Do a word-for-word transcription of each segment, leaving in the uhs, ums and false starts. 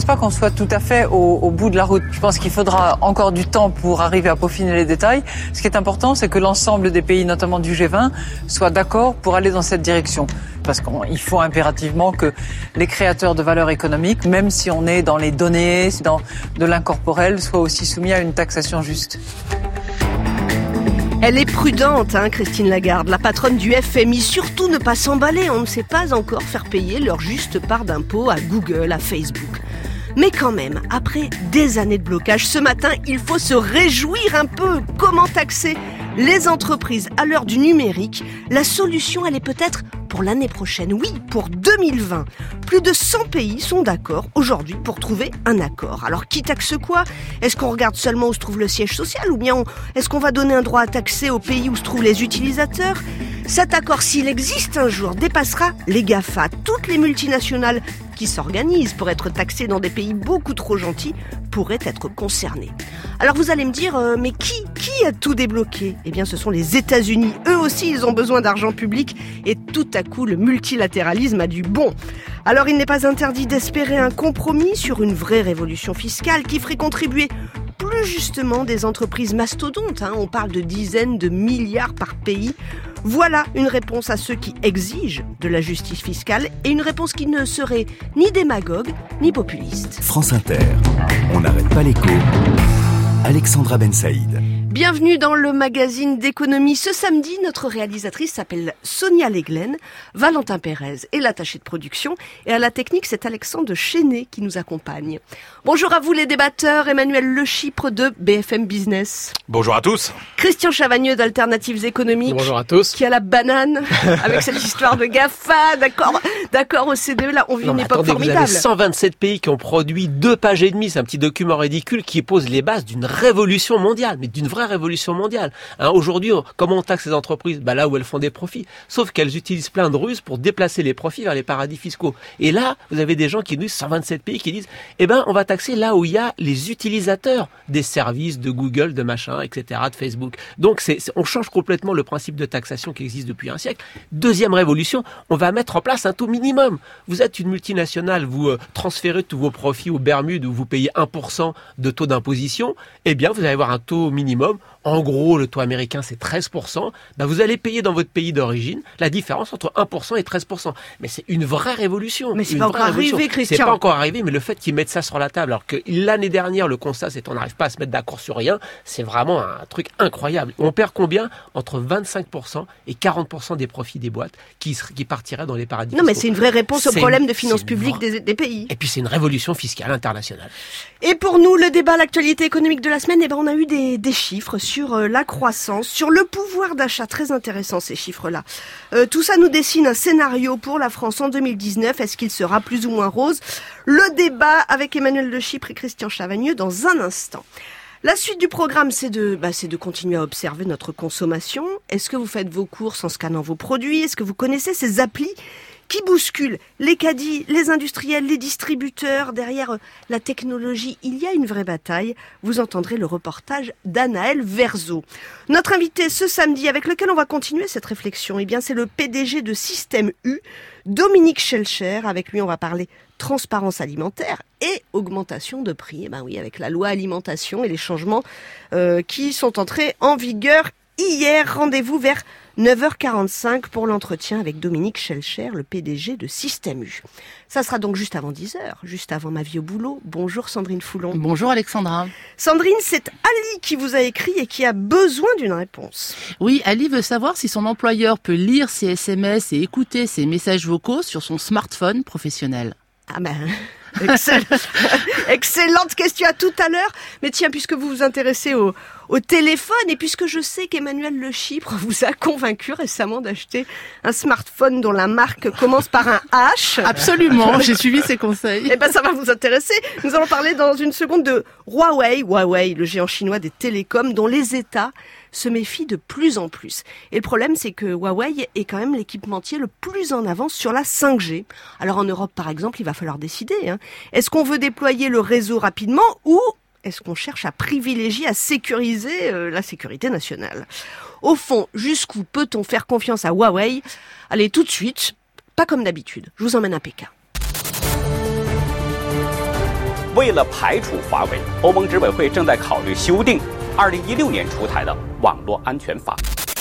pense pas qu'on soit tout à fait au, au bout de la route. Je pense qu'il faudra encore du temps pour arriver à peaufiner les détails. Ce qui est important, c'est que l'ensemble des pays, notamment du G vingt, soient d'accord pour aller dans cette direction. Parce qu'il faut impérativement que les créateurs de valeur économique, même si on est dans les données, dans de l'incorporel, soient aussi soumis à une taxation juste. Elle est prudente, hein, Christine Lagarde, la patronne du F M I. Surtout ne pas s'emballer, on ne sait pas encore faire payer leur juste part d'impôt à Google, à Facebook. Mais quand même, après des années de blocage, ce matin, il faut se réjouir un peu. Comment taxer les entreprises à l'heure du numérique? La solution, elle est peut-être pour l'année prochaine. Oui, pour deux mille vingt. Plus de cent pays sont d'accord aujourd'hui pour trouver un accord. Alors, qui taxe quoi? Est-ce qu'on regarde seulement où se trouve le siège social ou bien on, est-ce qu'on va donner un droit à taxer au pays où se trouvent les utilisateurs? Cet accord, s'il existe un jour, dépassera les GAFA, toutes les multinationales qui s'organisent pour être taxées dans des pays beaucoup trop gentils pourraient être concernés. Alors vous allez me dire, euh, mais qui, qui a tout débloqué? Eh bien ce sont les États-Unis. Eux aussi, ils ont besoin d'argent public et tout à coup, le multilatéralisme a du bon. Alors il n'est pas interdit d'espérer un compromis sur une vraie révolution fiscale qui ferait contribuer plus justement des entreprises mastodontes. Hein. On parle de dizaines de milliards par pays. Voilà une réponse à ceux qui exigent de la justice fiscale et une réponse qui ne serait ni démagogue ni populiste. France Inter, on n'arrête pas l'écho. Alexandra Ben Saïd. Bienvenue dans le magazine d'économie. Ce samedi, notre réalisatrice s'appelle Sonia Leglen, Valentin Pérez est l'attaché de production et à la technique, c'est Alexandre Chenet qui nous accompagne. Bonjour à vous les débatteurs, Emmanuel Le Chypre de B F M Business. Bonjour à tous. Christian Chavagneux d'Alternatives économiques. Bonjour à tous. Qui a la banane avec cette histoire de GAFA, d'accord, d'accord O C D E, là on vit non, une époque attendez, formidable. Vous avez cent vingt-sept pays qui ont produit deux pages et demie, c'est un petit document ridicule qui pose les bases d'une révolution mondiale, mais d'une vraie révolution mondiale. Hein, aujourd'hui, on, comment on taxe les entreprises? Bah là où elles font des profits. Sauf qu'elles utilisent plein de ruses pour déplacer les profits vers les paradis fiscaux. Et là, vous avez des gens qui nous disent, cent vingt-sept pays qui disent, eh ben, on va taxer là où il y a les utilisateurs des services de Google, de machin, et cetera, de Facebook. Donc, c'est, c'est, on change complètement le principe de taxation qui existe depuis un siècle. Deuxième révolution, on va mettre en place un taux minimum. Vous êtes une multinationale, vous euh, transférez tous vos profits aux Bermudes où vous payez un pour cent de taux d'imposition, eh bien, vous allez avoir un taux minimum. En gros, le taux américain, c'est treize pour cent. Ben, vous allez payer dans votre pays d'origine la différence entre un pour cent et treize pour cent. Mais c'est une vraie révolution. Mais c'est une pas encore arrivé, Christian. C'est pas encore arrivé, mais le fait qu'ils mettent ça sur la table, alors que l'année dernière, le constat, c'est qu'on n'arrive pas à se mettre d'accord sur rien, c'est vraiment un truc incroyable. On perd combien? Entre vingt-cinq pour cent et quarante pour cent des profits des boîtes qui, qui partiraient dans les paradis fiscaux. Non, mais c'est une vraie réponse au c'est problème une, de finances publiques vraie... des, des pays. Et puis c'est une révolution fiscale internationale. Et pour nous, le débat, l'actualité économique de la semaine, eh ben, on a eu des, des chiffres sur euh, la croissance, sur le pouvoir d'achat. Très intéressant, ces chiffres-là. Euh, tout ça nous dessine un scénario pour la France en deux mille dix-neuf. Est-ce qu'il sera plus ou moins rose? Le débat avec Emmanuel Le Chypre et Christian Chavagneux dans un instant. La suite du programme, c'est de, bah, c'est de continuer à observer notre consommation. Est-ce que vous faites vos courses en scannant vos produits? Est-ce que vous connaissez ces applis qui bousculent les caddies, les industriels, les distributeurs? Derrière la technologie, il y a une vraie bataille. Vous entendrez le reportage d'Anaël Verzo. Notre invité ce samedi, avec lequel on va continuer cette réflexion, eh bien, c'est le P D G de Système U, Dominique Schelcher. Avec lui, on va parler transparence alimentaire et augmentation de prix. Eh ben oui, avec la loi alimentation et les changements euh, qui sont entrés en vigueur hier. Rendez-vous vers neuf heures quarante-cinq pour l'entretien avec Dominique Schelcher, le P D G de Système U. Ça sera donc juste avant dix heures, juste avant ma vie au boulot. Bonjour Sandrine Foulon. Bonjour Alexandra. Sandrine, c'est Ali qui vous a écrit et qui a besoin d'une réponse. Oui, Ali veut savoir si son employeur peut lire ses S M S et écouter ses messages vocaux sur son smartphone professionnel. Ah ben... Excellent. Excellente question, à tout à l'heure. Mais tiens, puisque vous vous intéressez au, au téléphone et puisque je sais qu'Emmanuel Le Chypre vous a convaincu récemment d'acheter un smartphone dont la marque commence par un H. Absolument, j'ai suivi ses conseils. Eh ben, ça va vous intéresser. Nous allons parler dans une seconde de Huawei, Huawei, le géant chinois des télécoms, dont les États se méfient de plus en plus. Et le problème, c'est que Huawei est quand même l'équipementier le plus en avance sur la cinq G. Alors en Europe, par exemple, il va falloir décider. Hein. Est-ce qu'on veut déployer le réseau rapidement ou est-ce qu'on cherche à privilégier, à sécuriser euh, la sécurité nationale? Au fond, jusqu'où peut-on faire confiance à Huawei? Allez, tout de suite, pas comme d'habitude. Je vous emmène à Pékin. 为了排除华为，欧盟执委会正在考虑修订二零一六年出台的网络安全法。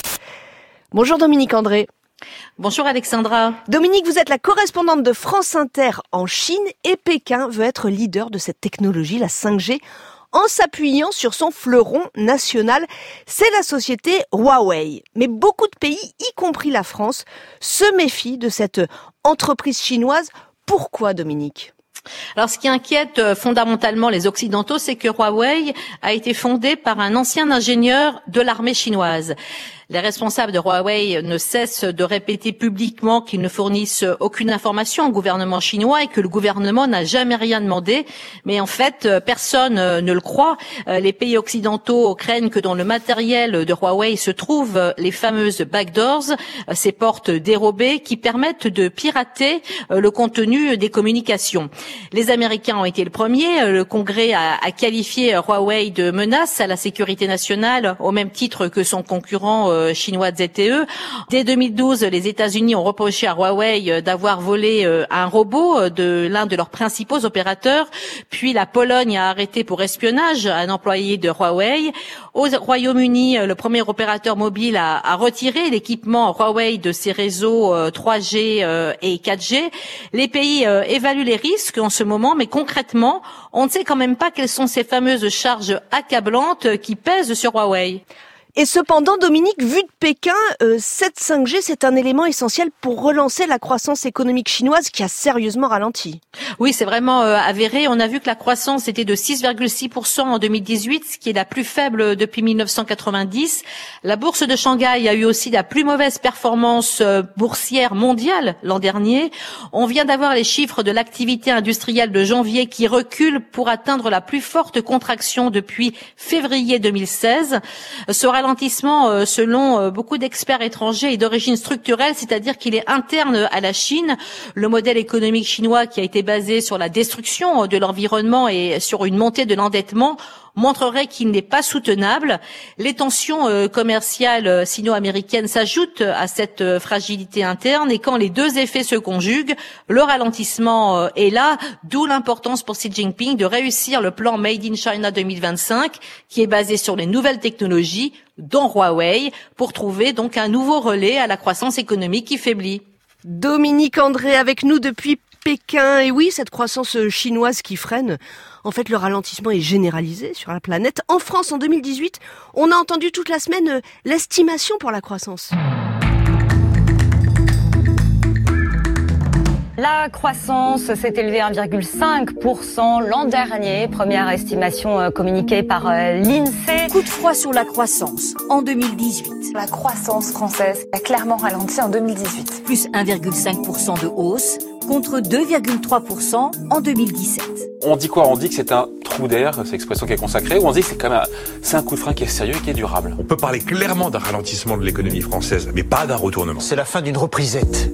Bonjour Dominique André. Bonjour Alexandra. Dominique, vous êtes la correspondante de France Inter en Chine et Pékin veut être leader de cette technologie, la cinq G, en s'appuyant sur son fleuron national. C'est la société Huawei. Mais beaucoup de pays, y compris la France, se méfient de cette entreprise chinoise. Pourquoi, Dominique ? Alors, ce qui inquiète fondamentalement les Occidentaux, c'est que Huawei a été fondé par un ancien ingénieur de l'armée chinoise. Les responsables de Huawei ne cessent de répéter publiquement qu'ils ne fournissent aucune information au gouvernement chinois et que le gouvernement n'a jamais rien demandé. Mais en fait, personne ne le croit. Les pays occidentaux craignent que dans le matériel de Huawei se trouvent les fameuses backdoors, ces portes dérobées qui permettent de pirater le contenu des communications. Les Américains ont été le premier. Le Congrès a, a qualifié Huawei de menace à la sécurité nationale au même titre que son concurrent chinois Z T E. Dès deux mille douze, les États-Unis ont reproché à Huawei d'avoir volé un robot de l'un de leurs principaux opérateurs. Puis la Pologne a arrêté pour espionnage un employé de Huawei. Au Royaume-Uni, le premier opérateur mobile a, a retiré l'équipement Huawei de ses réseaux trois G et quatre G. Les pays évaluent les risques en ce moment, mais concrètement, on ne sait quand même pas quelles sont ces fameuses charges accablantes qui pèsent sur Huawei. Et cependant, Dominique, vu de Pékin, euh, cette cinq G, c'est un élément essentiel pour relancer la croissance économique chinoise qui a sérieusement ralenti. Oui, c'est vraiment euh, avéré. On a vu que la croissance était de six virgule six pour cent en deux mille dix-huit, ce qui est la plus faible depuis mille neuf cent quatre-vingt-dix. La bourse de Shanghai a eu aussi la plus mauvaise performance euh, boursière mondiale l'an dernier. On vient d'avoir les chiffres de l'activité industrielle de janvier qui reculent pour atteindre la plus forte contraction depuis février deux mille seize. Ce ralentissement, selon beaucoup d'experts étrangers, est d'origine structurelle, c'est-à-dire qu'il est interne à la Chine. Le modèle économique chinois, qui a été basé sur la destruction de l'environnement et sur une montée de l'endettement, montrerait qu'il n'est pas soutenable. Les tensions euh, commerciales euh, sino-américaines s'ajoutent à cette euh, fragilité interne et quand les deux effets se conjuguent, le ralentissement euh, est là, d'où l'importance pour Xi Jinping de réussir le plan Made in China deux mille vingt-cinq qui est basé sur les nouvelles technologies, dont Huawei, pour trouver donc un nouveau relais à la croissance économique qui faiblit. Dominique André avec nous depuis Pékin. Et oui, cette croissance chinoise qui freine, en fait, le ralentissement est généralisé sur la planète. En France, en deux mille dix-huit, on a entendu toute la semaine euh, l'estimation pour la croissance. La croissance s'est élevée à un virgule cinq pour cent l'an dernier, première estimation communiquée par l'INSEE. Coup de froid sur la croissance en deux mille dix-huit. La croissance française a clairement ralenti en deux mille dix-huit. Plus un virgule cinq pour cent de hausse contre deux virgule trois pour cent en deux mille dix-sept. On dit quoi ? On dit que c'est un trou d'air, c'est l'expression qui est consacrée, ou on dit que c'est quand même un, c'est un coup de frein qui est sérieux et qui est durable. On peut parler clairement d'un ralentissement de l'économie française, mais pas d'un retournement. C'est la fin d'une reprisette.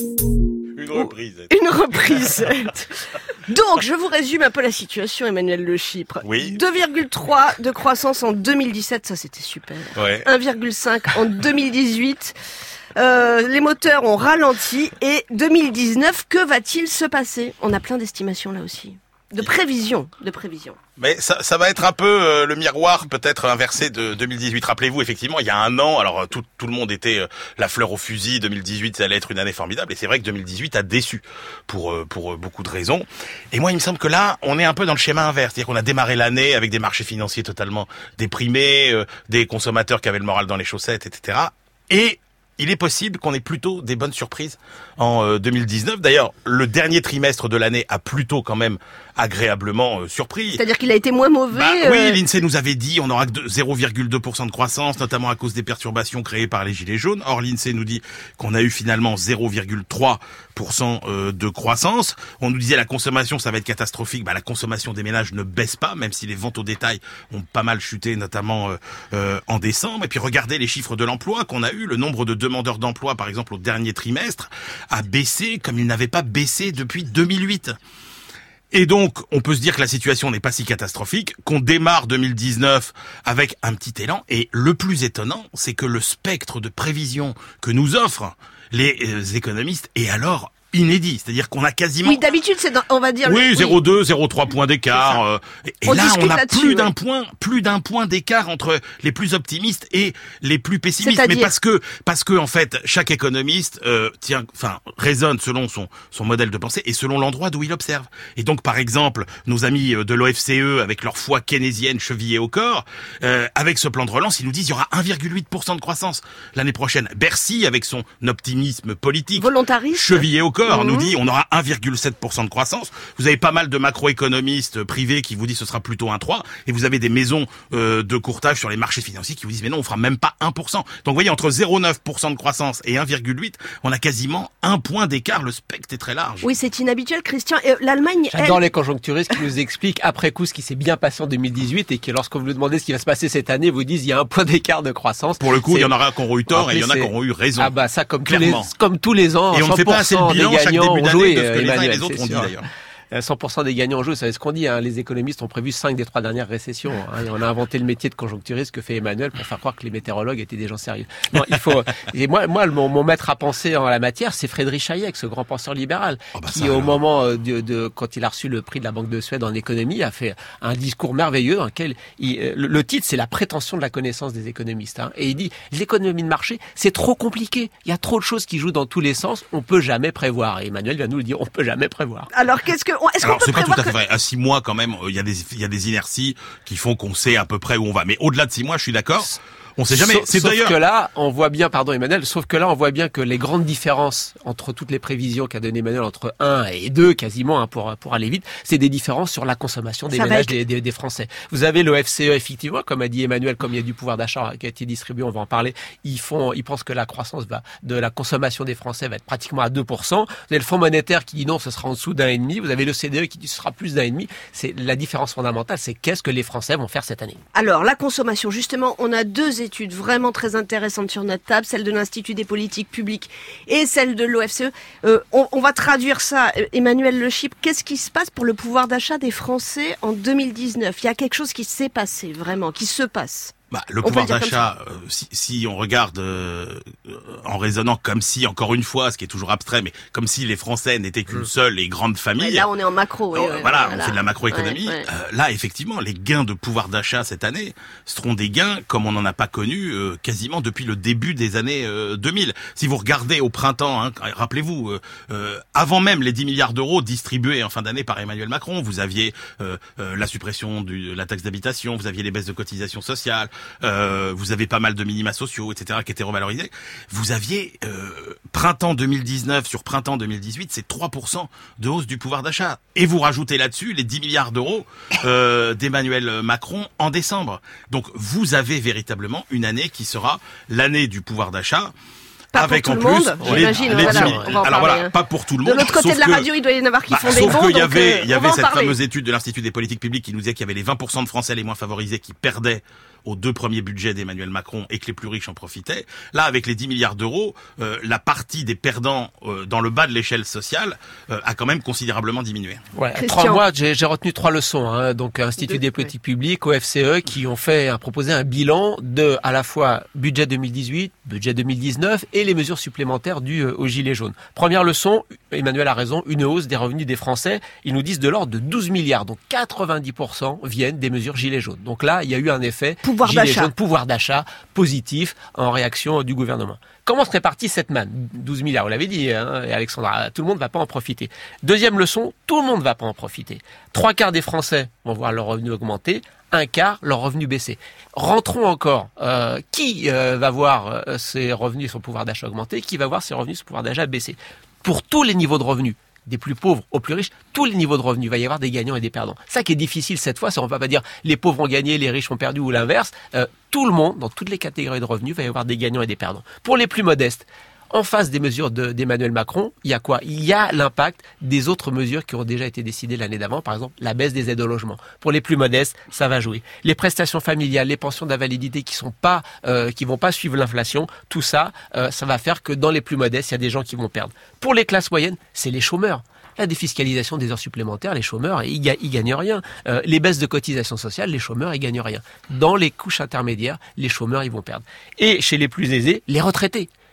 Une reprisette. Une reprisette. Donc, je vous résume un peu la situation, Emmanuel Le Chypre. Oui. deux virgule trois de croissance en deux mille dix-sept, ça c'était super. Ouais. un virgule cinq en deux mille dix-huit. Euh, les moteurs ont ralenti et deux mille dix-neuf, que va-t-il se passer ? On a plein d'estimations là aussi. De prévisions, de prévisions. Mais ça, ça va être un peu euh, le miroir peut-être inversé de deux mille dix-huit. Rappelez-vous, effectivement, il y a un an, alors tout, tout le monde était euh, la fleur au fusil. deux mille dix-huit, ça allait être une année formidable. Et c'est vrai que deux mille dix-huit a déçu pour euh, pour euh, beaucoup de raisons. Et moi, il me semble que là, on est un peu dans le schéma inverse. C'est-à-dire qu'on a démarré l'année avec des marchés financiers totalement déprimés, euh, des consommateurs qui avaient le moral dans les chaussettes, et cetera. Et il est possible qu'on ait plutôt des bonnes surprises en euh, deux mille dix-neuf. D'ailleurs, le dernier trimestre de l'année a plutôt quand même agréablement euh, surpris. C'est-à-dire qu'il a été moins mauvais. Bah, euh... Oui, l'INSEE nous avait dit on aura que zéro virgule deux pour cent de croissance, notamment à cause des perturbations créées par les gilets jaunes. Or, l'INSEE nous dit qu'on a eu finalement zéro virgule trois pour cent de croissance. On nous disait la consommation, ça va être catastrophique. Bah, la consommation des ménages ne baisse pas, même si les ventes au détail ont pas mal chuté, notamment euh, euh, en décembre. Et puis regardez les chiffres de l'emploi qu'on a eu. Le nombre de demandeurs d'emploi, par exemple, au dernier trimestre, a baissé comme il n'avait pas baissé depuis deux mille huit. Et donc, on peut se dire que la situation n'est pas si catastrophique, qu'on démarre deux mille dix-neuf avec un petit élan. Et le plus étonnant, c'est que le spectre de prévision que nous offrent les économistes est alors inédit. C'est-à-dire qu'on a quasiment... Oui, d'habitude, c'est dans, on va dire... Oui, le... zéro virgule deux, zéro virgule trois points d'écart. Euh, et on là, on a plus oui. d'un point, plus d'un point d'écart entre les plus optimistes et les plus pessimistes. C'est-à-dire... Mais parce que, parce que, en fait, chaque économiste, euh, tient, enfin, raisonne selon son, son modèle de pensée et selon l'endroit d'où il observe. Et donc, par exemple, nos amis de l'O F C E, avec leur foi keynésienne chevillée au corps, euh, avec ce plan de relance, ils nous disent qu'il y aura un virgule huit pour cent de croissance l'année prochaine. Bercy, avec son optimisme politique, volontariste, chevillé au corps, mmh. nous dit on aura un virgule sept pour cent de croissance. Vous avez pas mal de macroéconomistes privés qui vous disent ce sera plutôt un trois, et vous avez des maisons euh, de courtage sur les marchés financiers qui vous disent mais non, on fera même pas un pour cent. Donc vous voyez, entre zéro virgule neuf pour cent de croissance et un virgule huit, on a quasiment un point d'écart. Le spectre est très large. Oui, c'est inhabituel, Christian. Et l'Allemagne, J'adore elle... les conjoncturistes qui nous expliquent après coup ce qui s'est bien passé en deux mille dix-huit et qui, lorsqu'on vous demandez ce qui va se passer cette année, vous disent il y a un point d'écart de croissance. Pour le coup, c'est... il y en aura qui auront eu tort et il y en a qui auront eu raison. Ah bah ça, comme tous les, comme tous les ans, et on ne fait pas assez le bilan chaque début d'année joué, de ce que Emmanuel, les uns et les autres ont dit d'ailleurs. cent pour cent des gagnants en jeu, vous savez ce qu'on dit, hein, les économistes ont prévu cinq des trois dernières récessions. Hein, et on a inventé le métier de conjoncturiste que fait Emmanuel pour faire croire que les météorologues étaient des gens sérieux. Non, il faut. Et moi, moi, mon, mon maître à penser en la matière, c'est Friedrich Hayek, ce grand penseur libéral, oh bah qui ça, au alors. moment de, de quand il a reçu le prix de la Banque de Suède en économie, a fait un discours merveilleux dans lequel il, le, le titre c'est la prétention de la connaissance des économistes. Hein, et il dit l'économie de marché, c'est trop compliqué. Il y a trop de choses qui jouent dans tous les sens. On peut jamais prévoir. Et Emmanuel vient nous le dire, on peut jamais prévoir. Alors qu'est-ce que, est-ce qu'on peut prévoir? C'est vrai. À six mois, quand même, il y a des, il y a des inerties qui font qu'on sait à peu près où on va. Mais au-delà de six mois, je suis d'accord. On sait jamais. Sauf, c'est sauf d'ailleurs. que là, on voit bien, pardon Emmanuel, sauf que là, on voit bien que les grandes différences entre toutes les prévisions qu'a donné Emmanuel entre un et deux, quasiment, hein, pour pour aller vite, c'est des différences sur la consommation des Ça ménages être... des, des, des Français. Vous avez l'O F C E, effectivement, comme a dit Emmanuel, comme il y a du pouvoir d'achat qui a été distribué, on va en parler. Ils font, ils pensent que la croissance va de la consommation des Français va être pratiquement à deux pour cent. Vous avez le Fonds monétaire qui dit non, ce sera en dessous d'un et demi. Vous avez l'O C D E qui dit ce sera plus d'un et demi. C'est la différence fondamentale, c'est qu'est-ce que les Français vont faire cette année. Alors la consommation, justement, on a deux études vraiment très très intéressante sur notre table, celle de l'Institut des politiques publiques et celle de l'O F C E. Euh, on, on va traduire ça. Emmanuel Le Chypre, qu'est-ce qui se passe pour le pouvoir d'achat des Français en deux mille dix-neuf? Il y a quelque chose qui s'est passé, vraiment, qui se passe. Bah, le pouvoir d'achat, euh, si, si on regarde euh, en raisonnant comme si, encore une fois, ce qui est toujours abstrait, mais comme si les Français n'étaient qu'une seule et grande famille. Ouais, là, on est en macro. Oui, euh, ouais, voilà, ouais, on là. fait de la macroéconomie. Ouais, ouais. Euh, là, effectivement, les gains de pouvoir d'achat cette année seront des gains comme on n'en a pas connu euh, quasiment depuis le début des années euh, deux mille. Si vous regardez au printemps, hein, rappelez-vous, euh, euh, avant même les dix milliards d'euros distribués en fin d'année par Emmanuel Macron, vous aviez euh, euh, la suppression de la taxe d'habitation, vous aviez les baisses de cotisations sociales, euh, vous avez pas mal de minima sociaux, et cetera, qui étaient revalorisés. Vous aviez euh, printemps deux mille dix-neuf sur printemps deux mille dix-huit, c'est trois pour cent de hausse du pouvoir d'achat. Et vous rajoutez là-dessus les dix milliards d'euros euh, d'Emmanuel Macron en décembre. Donc vous avez véritablement une année qui sera l'année du pouvoir d'achat. Pas avec pour tout en le plus monde, les, j'imagine. les Voilà, dix mille. on va en Alors parler, voilà, hein. pas pour tout le monde. De l'autre côté sauf de la que, radio, il doit y en avoir qui bah, font des sauf bons. qu'il y avait, euh, il y avait cette parler. fameuse étude de l'Institut des politiques publiques qui nous disait qu'il y avait les vingt pour cent de Français les moins favorisés qui perdaient aux deux premiers budgets d'Emmanuel Macron et que les plus riches en profitaient. Là, avec les dix milliards d'euros, euh, la partie des perdants euh, dans le bas de l'échelle sociale euh, a quand même considérablement diminué. Ouais, trois mois, j'ai, j'ai retenu trois leçons. Hein, donc, Institut de, des politiques oui. publiques, O F C E, qui ont fait un, proposé un bilan de à la fois budget deux mille dix-huit, budget deux mille dix-neuf et les mesures supplémentaires dues aux gilets jaunes. Première leçon, Emmanuel a raison, une hausse des revenus des Français. Ils nous disent de l'ordre de douze milliards, donc quatre-vingt-dix pour cent viennent des mesures gilets jaunes. Donc là, il y a eu un effet pouvoir gilets d'achat. jaunes, pouvoir d'achat positif en réaction du gouvernement. Comment se répartit cette manne? douze milliards, vous l'avez dit, hein, et Alexandra, tout le monde ne va pas en profiter. Deuxième leçon, tout le monde ne va pas en profiter. Trois quarts des Français vont voir leur revenu augmenter, un quart leur revenu baisser. Rentrons encore, euh, qui euh, va voir euh, ses revenus, son pouvoir d'achat augmenter, qui va voir ses revenus, son pouvoir d'achat baisser? Pour tous les niveaux de revenus, des plus pauvres aux plus riches, tous les niveaux de revenus, il va y avoir des gagnants et des perdants. Ça qui est difficile cette fois, c'est on va pas dire les pauvres ont gagné, les riches ont perdu ou l'inverse. Euh, tout le monde, dans toutes les catégories de revenus, il va y avoir des gagnants et des perdants. Pour les plus modestes, en face des mesures de, d'Emmanuel Macron, il y a quoi? Il y a l'impact des autres mesures qui ont déjà été décidées l'année d'avant, par exemple la baisse des aides au logement. Pour les plus modestes, ça va jouer. Les prestations familiales, les pensions d'invalidité qui sont pas, euh, qui vont pas suivre l'inflation, tout ça, euh, ça va faire que dans les plus modestes, il y a des gens qui vont perdre. Pour les classes moyennes, c'est les chômeurs. La défiscalisation des heures supplémentaires, les chômeurs, ils, ga- ils gagnent rien. Euh, les baisses de cotisations sociales, les chômeurs, ils gagnent rien. Dans les couches intermédiaires, les chômeurs, ils vont perdre. Et chez les plus aisés, les retraités.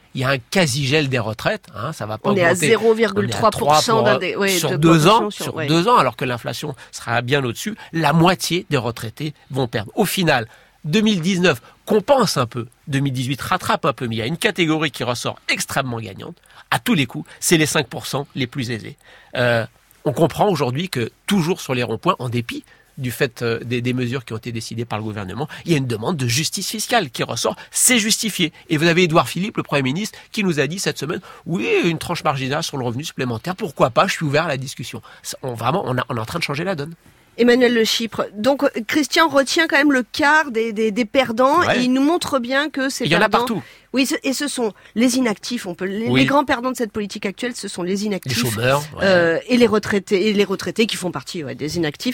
il y a un quasi-gel des retraites, hein, ça va pas on augmenter. Est à zéro virgule trois pour cent d'un des, ouais, sur de deux ans, sur, sur ouais. deux ans, alors que l'inflation sera bien au-dessus, la moitié des retraités vont perdre. Au final, deux mille dix-neuf compense un peu, deux mille dix-huit rattrape un peu, mais il y a une catégorie qui ressort extrêmement gagnante, à tous les coups, c'est les cinq pour cent les plus aisés. Euh, on comprend aujourd'hui que, toujours sur les ronds-points, en dépit du fait euh, des, des mesures qui ont été décidées par le gouvernement, il y a une demande de justice fiscale qui ressort, c'est justifié. Et vous avez Édouard Philippe, le Premier ministre, qui nous a dit cette semaine, oui, une tranche marginale sur le revenu supplémentaire, pourquoi pas, je suis ouvert à la discussion. On, vraiment, on, a, on est en train de changer la donne. Emmanuel Le Chypre. Donc, Christian retient quand même le quart des, des, des perdants ouais. et il nous montre bien que ces il y perdants... en a partout. Oui, et ce sont les inactifs. On peut les, oui. les grands perdants de cette politique actuelle, ce sont les inactifs, les chômeurs, ouais. euh, et les retraités, et les retraités qui font partie ouais, des inactifs.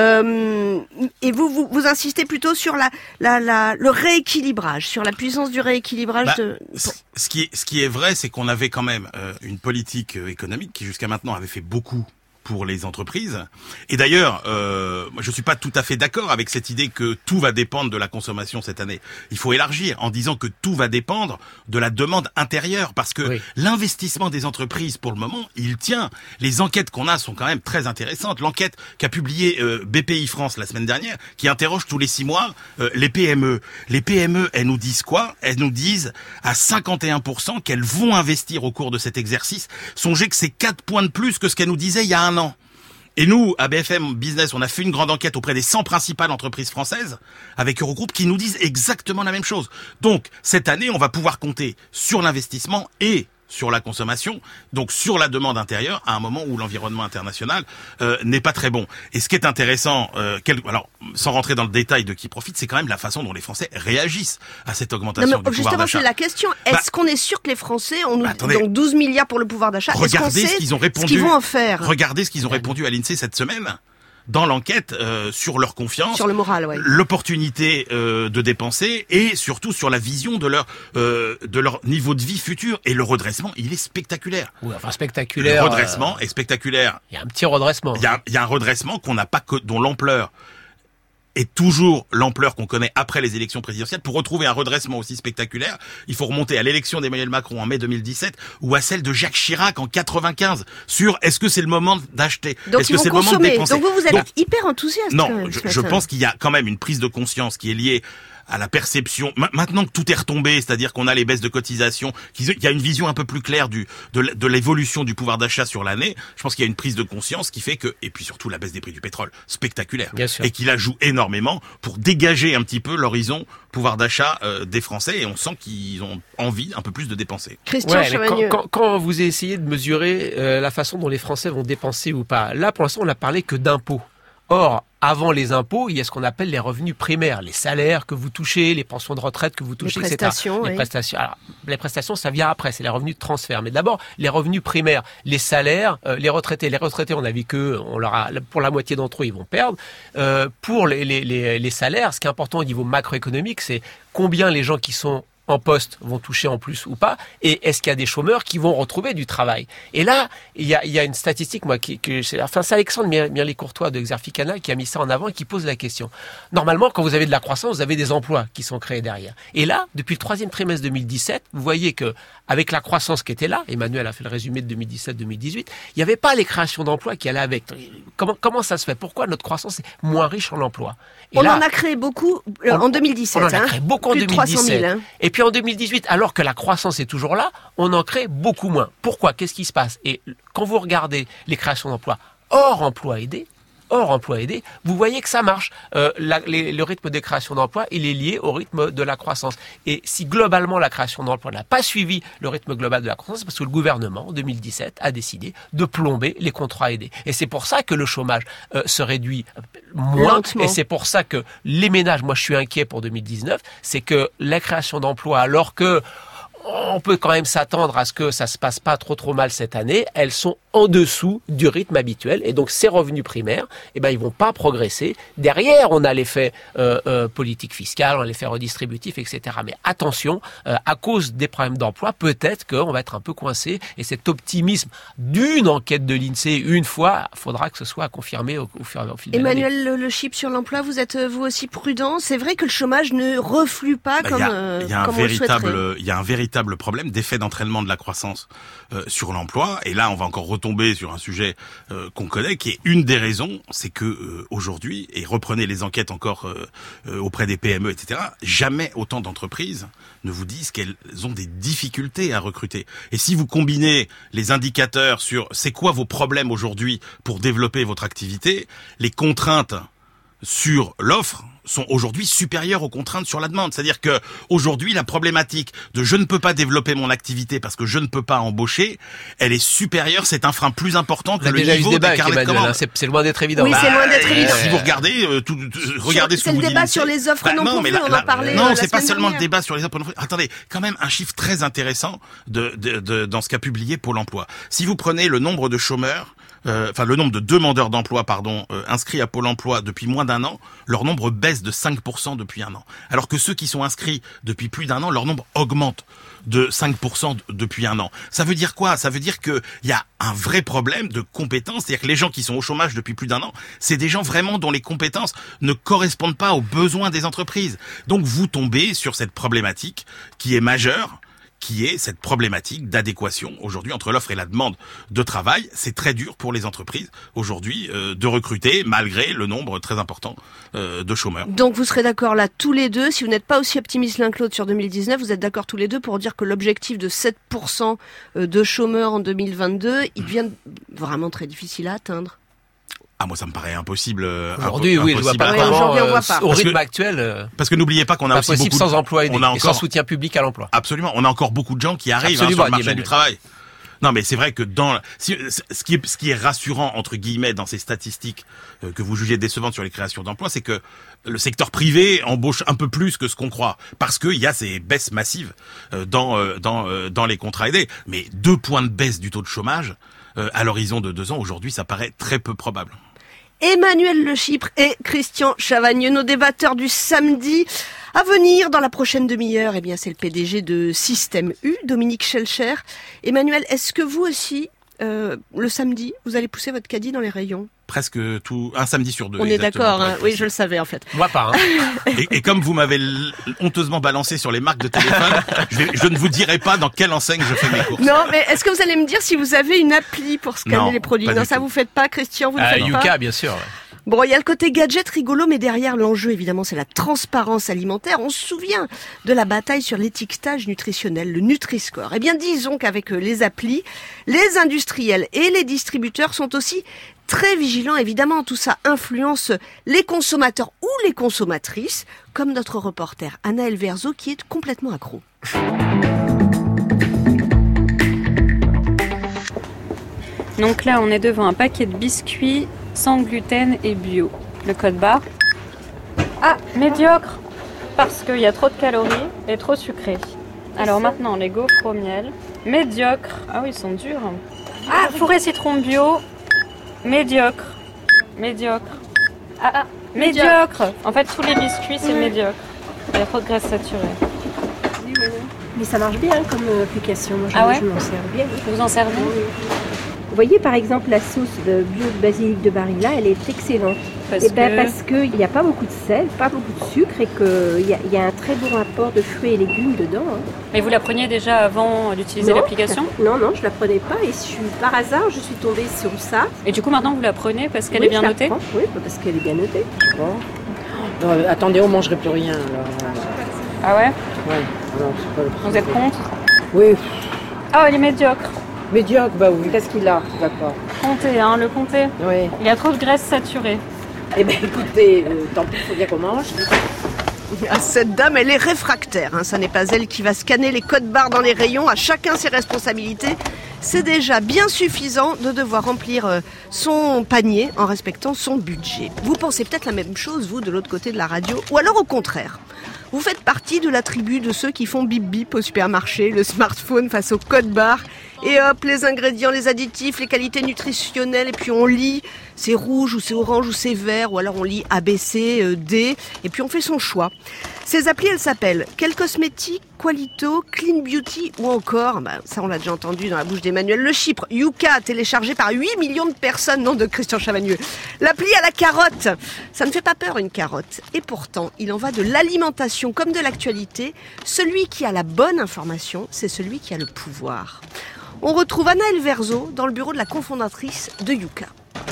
Euh, et vous, vous, vous insistez plutôt sur la, la, la, le rééquilibrage, sur la puissance du rééquilibrage. Bah, de... Ce qui est, ce qui est vrai, c'est qu'on avait quand même euh, une politique économique qui jusqu'à maintenant avait fait beaucoup pour les entreprises. Et d'ailleurs, euh, je suis pas tout à fait d'accord avec cette idée que tout va dépendre de la consommation cette année. Il faut élargir en disant que tout va dépendre de la demande intérieure, parce que oui. l'investissement des entreprises, pour le moment, il tient. Les enquêtes qu'on a sont quand même très intéressantes. L'enquête qu'a publiée euh, B P I France la semaine dernière, qui interroge tous les six mois euh, les P M E. Les P M E, elles nous disent quoi ? Elles nous disent à cinquante et un pour cent qu'elles vont investir au cours de cet exercice. Songez que c'est quatre points de plus que ce qu'elles nous disaient il y a un an. Et nous, à B F M Business, on a fait une grande enquête auprès des cent principales entreprises françaises avec Eurogroupe qui nous disent exactement la même chose. Donc, cette année, on va pouvoir compter sur l'investissement et sur la consommation, donc sur la demande intérieure, à un moment où l'environnement international euh, n'est pas très bon. Et ce qui est intéressant, euh, quel, alors sans rentrer dans le détail de qui profite, c'est quand même la façon dont les Français réagissent à cette augmentation non, mais du pouvoir d'achat. Justement, c'est la question. Est-ce bah, qu'on est sûr que les Français ont nous, bah, donc douze milliards pour le pouvoir d'achat? Regardez Est-ce qu'on ce qu'ils ont répondu. Ce qu'ils vont en faire. Regardez ce qu'ils ont répondu à l'INSEE cette semaine. Dans l'enquête euh, sur leur confiance, sur le moral, ouais. l'opportunité euh, de dépenser et surtout sur la vision de leur euh, de leur niveau de vie futur. Et le redressement, il est spectaculaire. Oui, enfin spectaculaire. Le redressement euh... est spectaculaire. Il y a un petit redressement. Il y a, il y a un redressement qu'on n'a pas que, dont l'ampleur est toujours l'ampleur qu'on connaît après les élections présidentielles. Pour retrouver un redressement aussi spectaculaire, il faut remonter à l'élection d'Emmanuel Macron en mai deux mille dix-sept ou à celle de Jacques Chirac en quatre-vingt-quinze sur est-ce que c'est le moment d'acheter, donc est-ce que c'est le moment de dépenser. Donc vous, vous êtes donc, hyper enthousiaste. Non, quand même, je, je pense qu'il y a quand même une prise de conscience qui est liée à la perception. Maintenant que tout est retombé, c'est-à-dire qu'on a les baisses de cotisation, qu'il y a une vision un peu plus claire du de, de l'évolution du pouvoir d'achat sur l'année, je pense qu'il y a une prise de conscience qui fait que, et puis surtout la baisse des prix du pétrole, spectaculaire, et qui la joue énormément pour dégager un petit peu l'horizon pouvoir d'achat euh, des Français, et on sent qu'ils ont envie un peu plus de dépenser. Christian ouais, Chavagneux. Quand, quand, quand vous essayez de mesurer euh, la façon dont les Français vont dépenser ou pas, là pour l'instant on n'a parlé que d'impôts. Or, avant les impôts, il y a ce qu'on appelle les revenus primaires, les salaires que vous touchez, les pensions de retraite que vous touchez, les prestations, et cetera. Oui. Les prestations. Alors, les prestations, ça vient après, c'est les revenus de transfert. Mais d'abord, les revenus primaires, les salaires, euh, les retraités. Les retraités, on a vu que, on leur a, pour la moitié d'entre eux, ils vont perdre. Euh, pour les, les, les, les salaires, ce qui est important au niveau macroéconomique, c'est combien les gens qui sont en poste vont toucher en plus ou pas, et est-ce qu'il y a des chômeurs qui vont retrouver du travail. Et là, il y a, il y a une statistique, moi, qui, que c'est, enfin, c'est Alexandre Mirly-Courtois de Xerficana qui a mis ça en avant et qui pose la question. Normalement, quand vous avez de la croissance, vous avez des emplois qui sont créés derrière. Et là, depuis le troisième trimestre deux mille dix-sept, vous voyez que avec la croissance qui était là, Emmanuel a fait le résumé de deux mille dix-sept deux mille dix-huit, il n'y avait pas les créations d'emplois qui allaient avec. Comment, comment ça se fait? Pourquoi notre croissance est moins riche en emplois? Et On là, en a créé beaucoup euh, en deux mille dix-sept. On en a créé hein, beaucoup en plus deux mille dix-sept. trois cent mille, hein. Et puis en deux mille dix-huit, alors que la croissance est toujours là, on en crée beaucoup moins. Pourquoi? Qu'est-ce qui se passe? Et quand vous regardez les créations d'emplois hors emploi aidé, hors emploi aidé, vous voyez que ça marche. Euh, la, les, le rythme de création d'emplois, il est lié au rythme de la croissance. Et si globalement la création d'emplois n'a pas suivi le rythme global de la croissance, c'est parce que le gouvernement, en deux mille dix-sept, a décidé de plomber les contrats aidés. Et c'est pour ça que le chômage euh, se réduit moins. Lentement. Et c'est pour ça que les ménages, moi je suis inquiet pour deux mille dix-neuf, c'est que la création d'emplois, alors que on peut quand même s'attendre à ce que ça se passe pas trop trop mal cette année, elles sont en dessous du rythme habituel, et donc ces revenus primaires, eh ben ils vont pas progresser. Derrière, on a l'effet euh, euh, politique fiscale, on a l'effet redistributif, et cetera. Mais attention, euh, à cause des problèmes d'emploi, peut-être qu'on va être un peu coincé, et cet optimisme d'une enquête de l'INSEE une fois, faudra que ce soit confirmé au, au fur et à mesure. Emmanuel Le, le Chypre sur l'emploi, vous êtes vous aussi prudent? C'est vrai que le chômage ne reflue pas bah, comme, y a, euh, y a comme un on véritable, le souhaiterait. Il y a un véritable véritable problème d'effet d'entraînement de la croissance euh, sur l'emploi. Et là, on va encore retomber sur un sujet euh, qu'on connaît, qui est une des raisons, c'est que euh, aujourd'hui, et reprenez les enquêtes encore euh, euh, auprès des P M E, et cetera, jamais autant d'entreprises ne vous disent qu'elles ont des difficultés à recruter. Et si vous combinez les indicateurs sur c'est quoi vos problèmes aujourd'hui pour développer votre activité, les contraintes sur l'offre sont aujourd'hui supérieures aux contraintes sur la demande. C'est-à-dire que aujourd'hui, la problématique de je ne peux pas développer mon activité parce que je ne peux pas embaucher, elle est supérieure, c'est un frein plus important que le niveau des carnets de commandes. Hein, c'est, c'est loin d'être évident. Oui, bah, c'est loin d'être euh, évident. Si vous regardez, euh, tout, tout, regardez sur, ce que vous dites. C'est le débat sur les offres bah, non, non pourvues, on en parlait. Non, euh, c'est pas seulement dernière. le débat sur les offres non pourvues. Attendez, quand même un chiffre très intéressant de, de, de, dans ce qu'a publié Pôle emploi. Si vous prenez le nombre de chômeurs, Euh, enfin le nombre de demandeurs d'emploi, pardon, euh, inscrits à Pôle emploi depuis moins d'un an, leur nombre baisse de cinq pour cent depuis un an. Alors que ceux qui sont inscrits depuis plus d'un an, leur nombre augmente de cinq pour cent depuis un an. Ça veut dire quoi? Ça veut dire qu'il y a un vrai problème de compétences, c'est-à-dire que les gens qui sont au chômage depuis plus d'un an, c'est des gens vraiment dont les compétences ne correspondent pas aux besoins des entreprises. Donc vous tombez sur cette problématique qui est majeure, qui est cette problématique d'adéquation aujourd'hui entre l'offre et la demande de travail. C'est très dur pour les entreprises aujourd'hui euh, de recruter malgré le nombre très important euh, de chômeurs. Donc vous serez d'accord là tous les deux, si vous n'êtes pas aussi optimistes l'un que l'autre sur deux mille dix-neuf, vous êtes d'accord tous les deux pour dire que l'objectif de sept pour cent de chômeurs en deux mille vingt-deux, il devient vraiment très difficile à atteindre. Ah, moi, ça me paraît impossible. Aujourd'hui, impo- oui, je vois pas comment, aujourd'hui, on voit pas. Au rythme que, actuel. Euh, parce que n'oubliez pas qu'on a pas aussi possible beaucoup de, sans emploi aidé, on a encore, et sans soutien public à l'emploi. Absolument. On a encore beaucoup de gens qui arrivent hein, sur le marché du travail. Non, mais c'est vrai que dans si, ce qui est ce qui est rassurant entre guillemets dans ces statistiques euh, que vous jugez décevantes sur les créations d'emplois, c'est que le secteur privé embauche un peu plus que ce qu'on croit, parce qu'il y a ces baisses massives euh, dans euh, dans euh, dans les contrats aidés. Mais deux points de baisse du taux de chômage euh, à l'horizon de deux ans aujourd'hui, ça paraît très peu probable. Emmanuel Le Chypre et Christian Chavagneux, nos débatteurs du samedi. À venir dans la prochaine demi-heure, eh bien, c'est le P D G de Système U, Dominique Schelcher. Emmanuel, est-ce que vous aussi, euh, le samedi, vous allez pousser votre caddie dans les rayons? Presque tout, un samedi sur deux. On est d'accord, hein. Oui, je le savais en fait. Moi pas. Hein. et, et comme vous m'avez honteusement balancé sur les marques de téléphone, je, vais, je ne vous dirai pas dans quelle enseigne je fais mes courses. Non, mais est-ce que vous allez me dire si vous avez une appli pour scanner non, les produits? Non, ça tout. Vous faites pas, Christian, vous ne euh, faites Yuka, pas. bien sûr. Ouais. Bon, il y a le côté gadget rigolo, mais derrière l'enjeu, évidemment, c'est la transparence alimentaire. On se souvient de la bataille sur l'étiquetage nutritionnel, le Nutri-Score. Eh bien, disons qu'avec les applis, les industriels et les distributeurs sont aussi très vigilants. Évidemment, tout ça influence les consommateurs ou les consommatrices, comme notre reporter Anaël Verzo, qui est complètement accro. Donc là, on est devant un paquet de biscuits sans gluten et bio. Le code barre. Ah, médiocre, parce qu'il y a trop de calories et trop sucré. Alors maintenant, les gaufres au miel. Médiocre. Ah oui, ils sont durs. Ah, fourré citron bio. Médiocre. Médiocre. Ah, ah médiocre. En fait, tous les biscuits, c'est médiocre. Il y a trop de graisse saturée. Mais ça marche bien comme application. Moi, je, ah ouais je m'en sers bien. Vous en servez? Vous voyez par exemple la sauce de bio de basilic de Barilla, elle est excellente. Parce et ben que... parce qu'il n'y a pas beaucoup de sel, pas beaucoup de sucre et qu'il y, y a un très bon rapport de fruits et légumes dedans. Hein. Mais vous la preniez déjà avant d'utiliser non, l'application? Non, non, je la prenais pas et je suis, par hasard je suis tombée sur ça. Et du coup maintenant vous la prenez parce qu'elle oui, est bien notée? Oui, parce qu'elle est bien notée. Bon. Non, attendez, on ne mangerait plus rien. Alors... Ah ouais? Oui. Non, c'est pas le... Vous êtes contre? Oui. Ah, elle est médiocre. Médiocre, bah oui. Qu'est-ce qu'il a? D'accord. Comté, hein, le comté. Oui. Il y a trop de graisse saturée. Eh bien, écoutez, euh, tant pis, il faut bien qu'on mange. Ah, cette dame, elle est réfractaire. Hein. Ça n'est pas elle qui va scanner les codes barres dans les rayons. À chacun ses responsabilités. C'est déjà bien suffisant de devoir remplir euh, son panier en respectant son budget. Vous pensez peut-être la même chose, vous, de l'autre côté de la radio. Ou alors au contraire. Vous faites partie de la tribu de ceux qui font bip bip au supermarché, le smartphone face au code barre. Et hop, les ingrédients, les additifs, les qualités nutritionnelles, et puis on lit C'est rouge ou c'est orange ou c'est vert, ou alors on lit A, B, C, euh, D, et puis on fait son choix. Ces applis, elles s'appellent Quel Cosmétique, Qualito, Clean Beauty ou encore, bah, ça on l'a déjà entendu dans la bouche d'Emmanuel Le Chypre, Yuka, téléchargé par huit millions de personnes, nom de Christian Chavagneux. L'appli à la carotte, ça ne fait pas peur une carotte. Et pourtant, il en va de l'alimentation comme de l'actualité. Celui qui a la bonne information, c'est celui qui a le pouvoir. On retrouve Anaëlle Verzo dans le bureau de la cofondatrice de Yuka.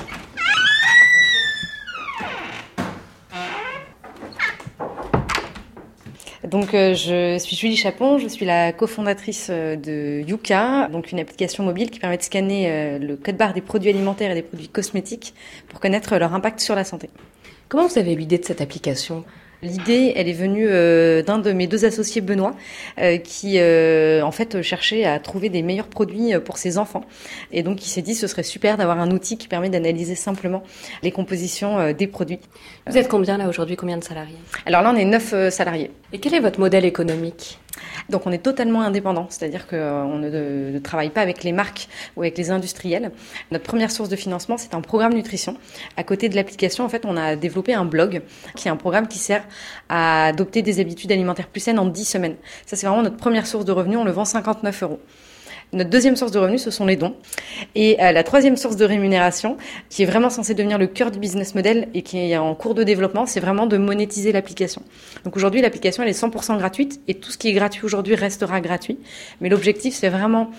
Donc euh, je suis Julie Chapon, je suis la cofondatrice euh, de Yuka, donc une application mobile qui permet de scanner euh, le code barre des produits alimentaires et des produits cosmétiques pour connaître leur impact sur la santé. Comment vous avez eu l'idée de cette application ? L'idée, elle est venue euh, d'un de mes deux associés, Benoît, euh, qui euh, en fait cherchait à trouver des meilleurs produits pour ses enfants. Et donc il s'est dit ce serait super d'avoir un outil qui permet d'analyser simplement les compositions euh, des produits. Vous êtes combien là aujourd'hui, combien de salariés ? Alors là on est neuf euh, salariés. Et quel est votre modèle économique ? Donc on est totalement indépendant, c'est-à-dire qu'on ne, ne travaille pas avec les marques ou avec les industriels. Notre première source de financement, c'est un programme nutrition. À côté de l'application, en fait, on a développé un blog qui est un programme qui sert à adopter des habitudes alimentaires plus saines en dix semaines. Ça, c'est vraiment notre première source de revenus. On le vend cinquante-neuf euros. Notre deuxième source de revenus, ce sont les dons. Et euh, la troisième source de rémunération, qui est vraiment censée devenir le cœur du business model et qui est en cours de développement, c'est vraiment de monétiser l'application. Donc aujourd'hui, l'application, elle est cent pour cent gratuite et tout ce qui est gratuit aujourd'hui restera gratuit. Mais l'objectif, c'est vraiment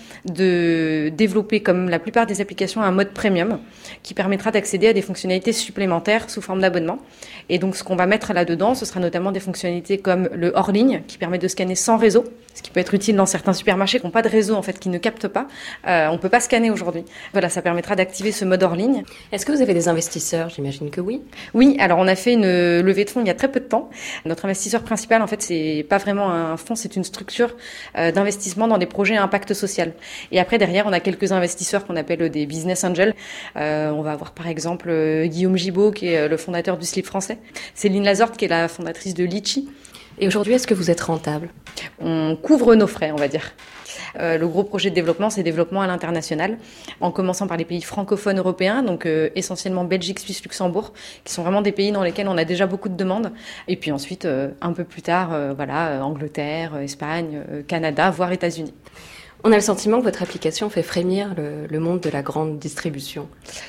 de développer, comme la plupart des applications, un mode premium qui permettra d'accéder à des fonctionnalités supplémentaires sous forme d'abonnement. Et donc, ce qu'on va mettre là-dedans, ce sera notamment des fonctionnalités comme le hors-ligne, qui permet de scanner sans réseau, ce qui peut être utile dans certains supermarchés qui n'ont pas de réseau, en fait, qui ne capte pas. Euh, on peut pas scanner aujourd'hui. Voilà, ça permettra d'activer ce mode hors ligne. Est-ce que vous avez des investisseurs ? J'imagine que oui. Oui, alors on a fait une levée de fonds il y a très peu de temps. Notre investisseur principal, en fait, c'est pas vraiment un fonds, c'est une structure euh, d'investissement dans des projets à impact social. Et après, derrière, on a quelques investisseurs qu'on appelle des business angels. Euh, on va avoir par exemple euh, Guillaume Gibaud, qui est le fondateur du Slip français. Céline Lazorte, qui est la fondatrice de Litchi. Et aujourd'hui, est-ce que vous êtes rentable ? On couvre nos frais, on va dire. Euh, le gros projet de développement, c'est développement à l'international, en commençant par les pays francophones européens, donc euh, essentiellement Belgique, Suisse, Luxembourg, qui sont vraiment des pays dans lesquels on a déjà beaucoup de demandes. Et puis ensuite, euh, un peu plus tard, euh, voilà, euh, Angleterre, euh, Espagne, euh, Canada, voire États-Unis. On a le sentiment que votre application fait frémir le, le monde de la grande distribution.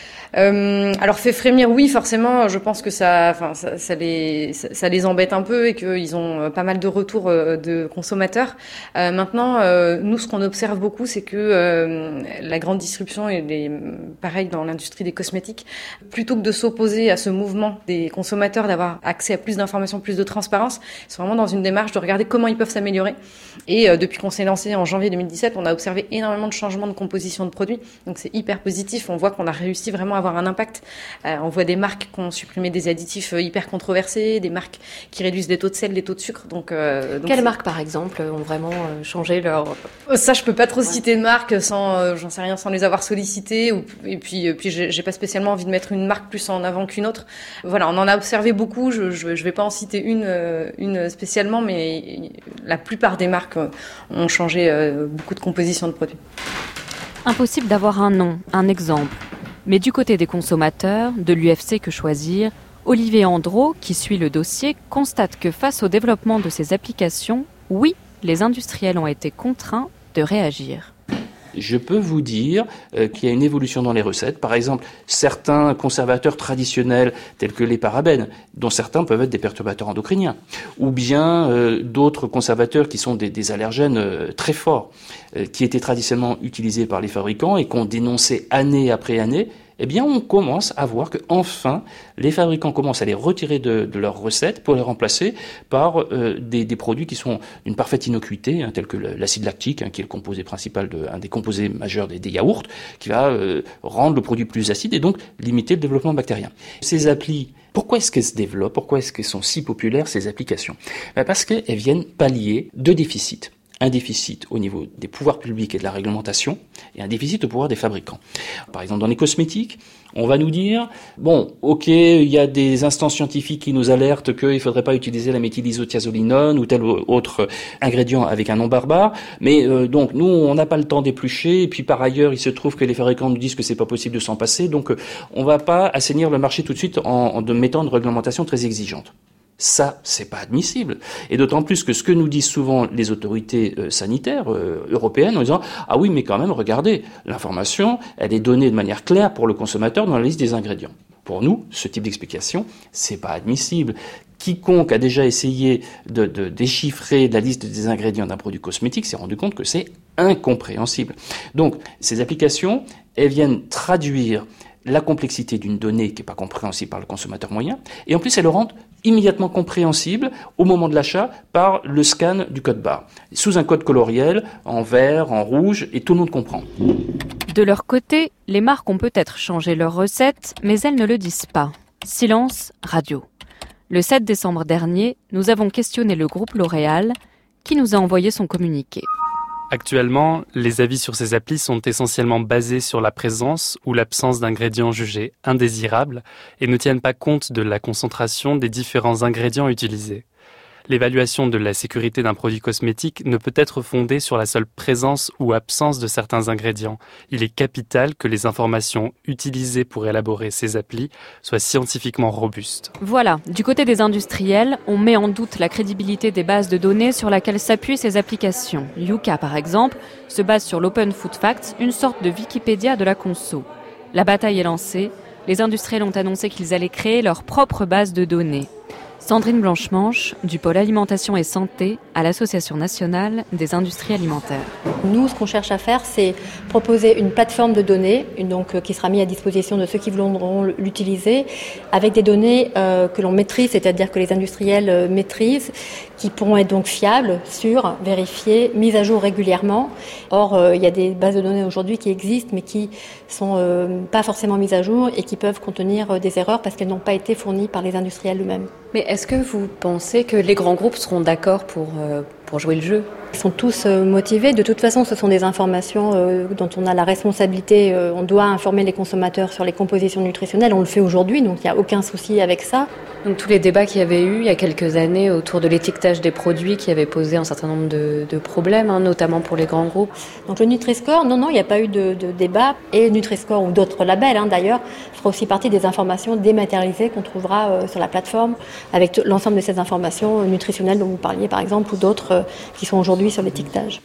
Euh, alors fait frémir, oui, forcément. Je pense que ça, enfin, ça, ça les, ça, ça les embête un peu et qu'ils ont pas mal de retours de consommateurs. Euh, maintenant, euh, nous, ce qu'on observe beaucoup, c'est que euh, la grande distribution et les, pareil dans l'industrie des cosmétiques, plutôt que de s'opposer à ce mouvement des consommateurs d'avoir accès à plus d'informations, plus de transparence, ils sont vraiment dans une démarche de regarder comment ils peuvent s'améliorer. Et euh, depuis qu'on s'est lancé en janvier deux mille dix-sept, on a observé énormément de changements de composition de produits. Donc c'est hyper positif. On voit qu'on a réussi vraiment à avoir un impact. Euh, on voit des marques qui ont supprimé des additifs hyper controversés, des marques qui réduisent les taux de sel, les taux de sucre. Donc, euh, donc quelles marques, par exemple, ont vraiment euh, changé leur... Ça, je peux pas trop ouais. citer de marques sans, euh, j'en sais rien, sans les avoir sollicitées. Ou, et puis, euh, puis j'ai, j'ai pas spécialement envie de mettre une marque plus en avant qu'une autre. Voilà, on en a observé beaucoup. Je, je, je vais pas en citer une, euh, une spécialement, mais la plupart des marques euh, ont changé euh, beaucoup de composition de produits. Impossible d'avoir un nom, un exemple. Mais du côté des consommateurs, de l'U F C Que Choisir, Olivier Andro, qui suit le dossier, constate que face au développement de ces applications, oui, les industriels ont été contraints de réagir. Je peux vous dire euh, qu'il y a une évolution dans les recettes. Par exemple, certains conservateurs traditionnels, tels que les parabènes, dont certains peuvent être des perturbateurs endocriniens, ou bien euh, d'autres conservateurs qui sont des, des allergènes euh, très forts, euh, qui étaient traditionnellement utilisés par les fabricants et qu'on dénonçait année après année. Eh bien, on commence à voir que enfin, les fabricants commencent à les retirer de, de leurs recettes pour les remplacer par euh, des, des produits qui sont d'une parfaite innocuité, hein, tels que le, l'acide lactique, hein, qui est le composé principal, de, un des composés majeurs des, des yaourts, qui va euh, rendre le produit plus acide et donc limiter le développement bactérien. Ces applis, pourquoi est-ce qu'elles se développent ? Pourquoi est-ce qu'elles sont si populaires, ces applications ? Ben parce qu'elles viennent pallier deux déficits. un déficit au niveau des pouvoirs publics et de la réglementation et un déficit au pouvoir des fabricants. Par exemple, dans les cosmétiques, on va nous dire, bon, ok, il y a des instances scientifiques qui nous alertent qu'il ne faudrait pas utiliser la méthylisothiazolinone ou tel autre ingrédient avec un nom barbare, mais euh, donc nous, on n'a pas le temps d'éplucher, et puis par ailleurs, il se trouve que les fabricants nous disent que c'est pas possible de s'en passer, donc euh, on va pas assainir le marché tout de suite en, en de mettant une réglementation très exigeante. Ça, c'est pas admissible. Et d'autant plus que ce que nous disent souvent les autorités euh, sanitaires euh, européennes en disant « Ah oui, mais quand même, regardez, l'information, elle est donnée de manière claire pour le consommateur dans la liste des ingrédients. » Pour nous, ce type d'explication, c'est pas admissible. Quiconque a déjà essayé de, de déchiffrer la liste des ingrédients d'un produit cosmétique s'est rendu compte que c'est incompréhensible. Donc, ces applications, elles viennent traduire la complexité d'une donnée qui n'est pas compréhensible par le consommateur moyen, et en plus elles le rendent immédiatement compréhensible au moment de l'achat par le scan du code barre, sous un code coloriel, en vert, en rouge, et tout le monde comprend. De leur côté, les marques ont peut-être changé leurs recettes, mais elles ne le disent pas. Silence radio. Le sept décembre dernier, nous avons questionné le groupe L'Oréal, qui nous a envoyé son communiqué. Actuellement, les avis sur ces applis sont essentiellement basés sur la présence ou l'absence d'ingrédients jugés indésirables et ne tiennent pas compte de la concentration des différents ingrédients utilisés. L'évaluation de la sécurité d'un produit cosmétique ne peut être fondée sur la seule présence ou absence de certains ingrédients. Il est capital que les informations utilisées pour élaborer ces applis soient scientifiquement robustes. Voilà, du côté des industriels, on met en doute la crédibilité des bases de données sur laquelle s'appuient ces applications. Yuka, par exemple, se base sur l'Open Food Facts, une sorte de Wikipédia de la conso. La bataille est lancée, les industriels ont annoncé qu'ils allaient créer leur propre base de données. Sandrine Blanchemanche, du pôle alimentation et santé à l'Association nationale des industries alimentaires. Nous, ce qu'on cherche à faire, c'est proposer une plateforme de données, donc qui sera mise à disposition de ceux qui voudront l'utiliser, avec des données euh, que l'on maîtrise, c'est-à-dire que les industriels euh, maîtrisent, qui pourront être donc fiables, sûres, vérifiées, mises à jour régulièrement. Or, euh, il y a des bases de données aujourd'hui qui existent, mais qui sont euh, pas forcément mises à jour et qui peuvent contenir euh, des erreurs parce qu'elles n'ont pas été fournies par les industriels eux-mêmes. Mais est-ce que vous pensez que les grands groupes seront d'accord pour, euh, pour jouer le jeu ? Ils sont tous euh, motivés. De toute façon, ce sont des informations euh, dont on a la responsabilité. Euh, on doit informer les consommateurs sur les compositions nutritionnelles. On le fait aujourd'hui, donc il n'y a aucun souci avec ça. Donc tous les débats qu'il y avait eu il y a quelques années autour de l'étiquetage des produits qui avaient posé un certain nombre de, de problèmes, hein, notamment pour les grands groupes. Donc le Nutri-Score, non, non, il n'y a pas eu de, de débat. Et Nutri-Score ou d'autres labels, hein, d'ailleurs, fera aussi partie des informations dématérialisées qu'on trouvera euh, sur la plateforme, avec t- l'ensemble de ces informations euh, nutritionnelles dont vous parliez, par exemple, ou d'autres euh, qui sont aujourd'hui sur l'étiquetage.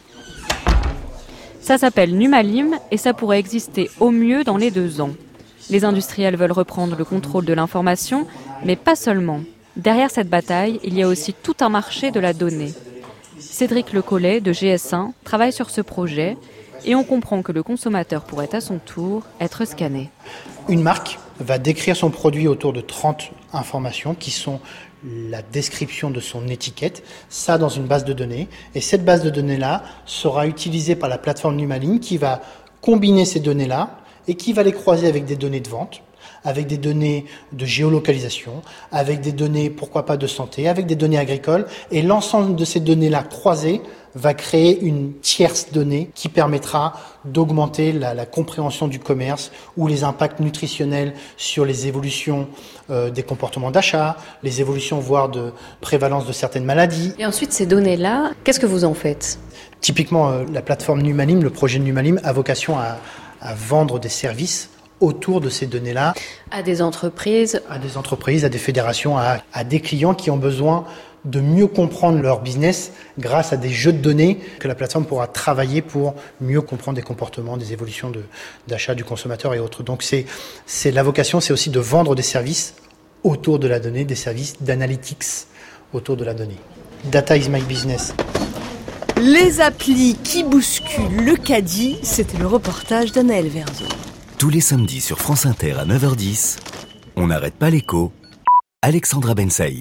Ça s'appelle Numalim et ça pourrait exister au mieux dans les deux ans. Les industriels veulent reprendre le contrôle de l'information, mais pas seulement. Derrière cette bataille, il y a aussi tout un marché de la donnée. Cédric Lecollet de G S un travaille sur ce projet et on comprend que le consommateur pourrait à son tour être scanné. Une marque va décrire son produit autour de trente informations qui sont la description de son étiquette, ça dans une base de données. Et cette base de données-là sera utilisée par la plateforme Numalim qui va combiner ces données-là et qui va les croiser avec des données de vente, avec des données de géolocalisation, avec des données, pourquoi pas, de santé, avec des données agricoles. Et l'ensemble de ces données-là croisées va créer une tierce donnée qui permettra d'augmenter la, la compréhension du commerce ou les impacts nutritionnels sur les évolutions euh, des comportements d'achat, les évolutions voire de prévalence de certaines maladies. Et ensuite, ces données-là, qu'est-ce que vous en faites ? Typiquement, euh, la plateforme Numalim, le projet Numalim, a vocation à, à vendre des services autour de ces données-là. À des entreprises À des entreprises, à des fédérations, à, à des clients qui ont besoin de mieux comprendre leur business grâce à des jeux de données que la plateforme pourra travailler pour mieux comprendre des comportements, des évolutions de, d'achat du consommateur et autres. Donc c'est, c'est la vocation, c'est aussi de vendre des services autour de la donnée, des services d'analytics autour de la donnée. Data is my business. Les applis qui bousculent le caddie, c'était le reportage d'Anaël Verzo. Tous les samedis sur France Inter à neuf heures dix, on n'arrête pas l'écho. Alexandra Ben Saïd.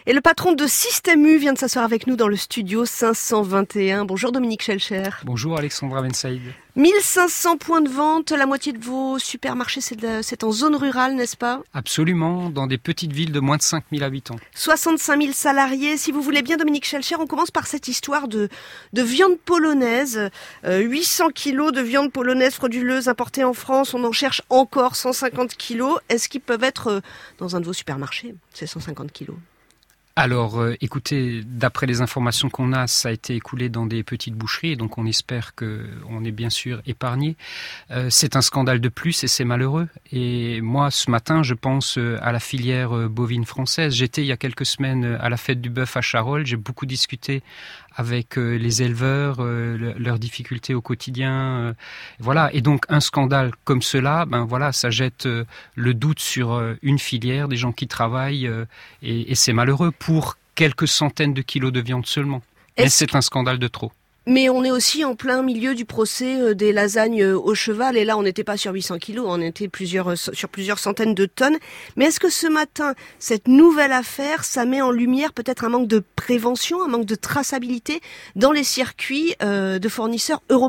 Et le patron de Système U vient de s'asseoir avec nous dans le studio cinq cent vingt et un. Bonjour Dominique Schelcher. Bonjour Alexandra Bensaïd. mille cinq cents points de vente, la moitié de vos supermarchés, c'est, de, c'est en zone rurale, n'est-ce pas ? Absolument, dans des petites villes de moins de cinq mille habitants. soixante-cinq mille salariés. Si vous voulez bien, Dominique Schelcher, on commence par cette histoire de, de viande polonaise. Euh, huit cents kilos de viande polonaise frauduleuse importée en France. On en cherche encore cent cinquante kilos. Est-ce qu'ils peuvent être euh, dans un de vos supermarchés, ces cent cinquante kilos ? Alors, euh, écoutez, d'après les informations qu'on a, ça a été écoulé dans des petites boucheries, donc on espère qu'on est bien sûr épargné. Euh, c'est un scandale de plus et c'est malheureux. Et moi, ce matin, je pense à la filière bovine française. J'étais il y a quelques semaines à la fête du bœuf à Charolles. J'ai beaucoup discuté avec euh, les éleveurs, euh, le, leurs difficultés au quotidien, euh, voilà. Et donc un scandale comme cela, ben voilà, ça jette euh, le doute sur euh, une filière, des gens qui travaillent, euh, et, et c'est malheureux pour quelques centaines de kilos de viande seulement. Mais Est-ce... c'est un scandale de trop. Mais on est aussi en plein milieu du procès des lasagnes au cheval. Et là, on n'était pas sur huit cents kilos, on était plusieurs, sur plusieurs centaines de tonnes. Mais est-ce que ce matin, cette nouvelle affaire, ça met en lumière peut-être un manque de prévention, un manque de traçabilité dans les circuits euh, de fournisseurs européens ?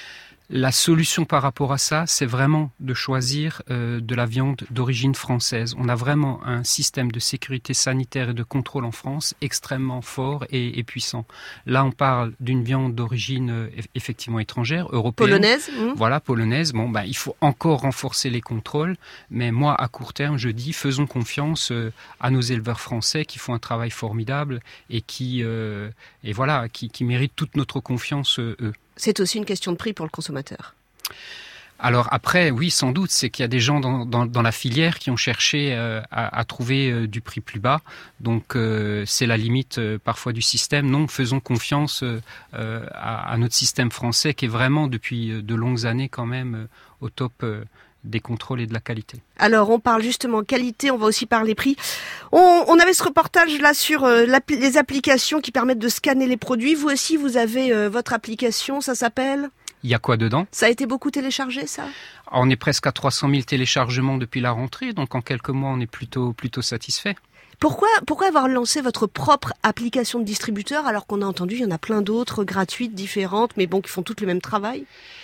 La solution par rapport à ça, c'est vraiment de choisir euh, de la viande d'origine française. On a vraiment un système de sécurité sanitaire et de contrôle en France extrêmement fort et, et puissant. Là, on parle d'une viande d'origine euh, effectivement étrangère, européenne. Polonaise. Mmh. Voilà, polonaise. Bon, ben, il faut encore renforcer les contrôles. Mais moi, à court terme, je dis, faisons confiance euh, à nos éleveurs français qui font un travail formidable et qui, euh, et voilà, qui, qui méritent toute notre confiance, euh, eux. C'est aussi une question de prix pour le consommateur. Alors après, oui, sans doute, c'est qu'il y a des gens dans, dans, dans la filière qui ont cherché euh, à, à trouver euh, du prix plus bas. Donc euh, c'est la limite euh, parfois du système. Non, faisons confiance euh, à, à notre système français qui est vraiment depuis de longues années quand même euh, au top euh, des contrôles et de la qualité. Alors, on parle justement qualité, on va aussi parler prix. On, on avait ce reportage là sur euh, les applications qui permettent de scanner les produits. Vous aussi, vous avez euh, votre application, ça s'appelle ? Il y a quoi dedans ? Ça a été beaucoup téléchargé, ça ? On est presque à trois cent mille téléchargements depuis la rentrée, donc en quelques mois, on est plutôt, plutôt satisfait. Pourquoi, pourquoi avoir lancé votre propre application de distributeur alors qu'on a entendu, il y en a plein d'autres, gratuites, différentes, mais bon, qui font toutes le même travail ?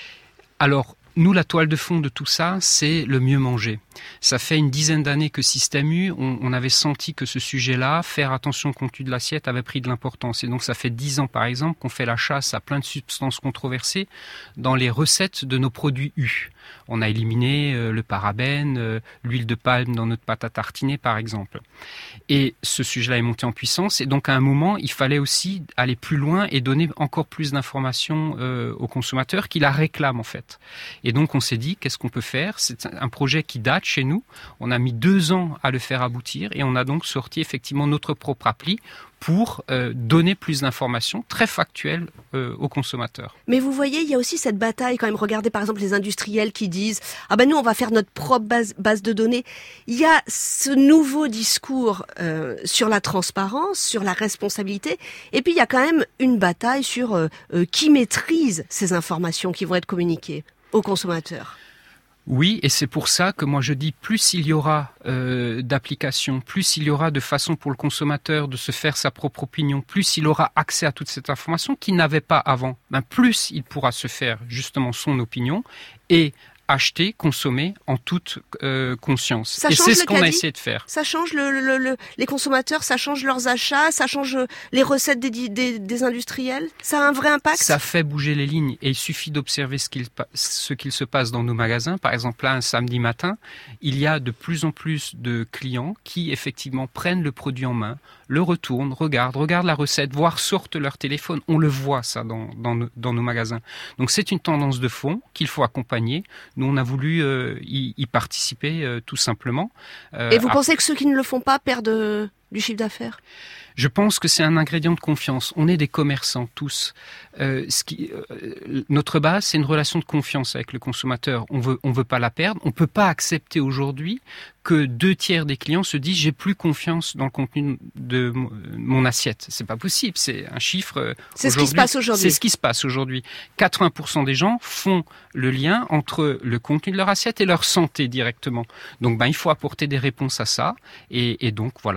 Alors, nous, la toile de fond de tout ça, c'est le mieux manger. Ça fait une dizaine d'années que Système U, on, on avait senti que ce sujet-là, faire attention au contenu de l'assiette, avait pris de l'importance. Et donc, ça fait dix ans, par exemple, qu'on fait la chasse à plein de substances controversées dans les recettes de nos produits U. On a éliminé euh, le parabène, euh, l'huile de palme dans notre pâte à tartiner, par exemple. Et ce sujet-là est monté en puissance. Et donc, à un moment, il fallait aussi aller plus loin et donner encore plus d'informations euh, aux consommateurs qui la réclament, en fait. Et donc, on s'est dit, qu'est-ce qu'on peut faire ? C'est un projet qui date chez nous. On a mis deux ans à le faire aboutir et on a donc sorti effectivement notre propre appli pour euh, donner plus d'informations très factuelles euh, aux consommateurs. Mais vous voyez, il y a aussi cette bataille quand même. Regardez par exemple les industriels qui disent « Ah ben nous, on va faire notre propre base, base de données ». Il y a ce nouveau discours euh, sur la transparence, sur la responsabilité. Et puis il y a quand même une bataille sur euh, euh, qui maîtrise ces informations qui vont être communiquées aux consommateurs. Oui, et c'est pour ça que moi je dis plus il y aura euh, d'applications, plus il y aura de façon pour le consommateur de se faire sa propre opinion, plus il aura accès à toute cette information qu'il n'avait pas avant, ben plus il pourra se faire justement son opinion et acheter, consommer en toute euh, conscience. Ça et c'est ce qu'on caddie, a essayé de faire. Ça change le, le, le, les consommateurs, ça change leurs achats, ça change les recettes des, des, des industriels. Ça a un vrai impact ? Ça fait bouger les lignes et il suffit d'observer ce qu'il, ce qu'il se passe dans nos magasins. Par exemple, là, un samedi matin, il y a de plus en plus de clients qui, effectivement, prennent le produit en main, le retournent, regardent, regardent la recette, voire sortent leur téléphone. On le voit, ça, dans, dans, nos, dans nos magasins. Donc, c'est une tendance de fond qu'il faut accompagner. Nous, on a voulu euh, y, y participer euh, tout simplement. Euh, Et vous à... pensez que ceux qui ne le font pas perdent euh, du chiffre d'affaires ? Je pense que c'est un ingrédient de confiance. On est des commerçants tous. Euh, ce qui, euh, notre base, c'est une relation de confiance avec le consommateur. On veut, on veut pas la perdre. On peut pas accepter aujourd'hui que deux tiers des clients se disent j'ai plus confiance dans le contenu de mon assiette. C'est pas possible. C'est un chiffre. C'est ce qui se passe aujourd'hui. C'est ce qui se passe aujourd'hui. quatre-vingts pour cent des gens font le lien entre le contenu de leur assiette et leur santé directement. Donc, ben, il faut apporter des réponses à ça. Et, et donc, voilà, on y apporte.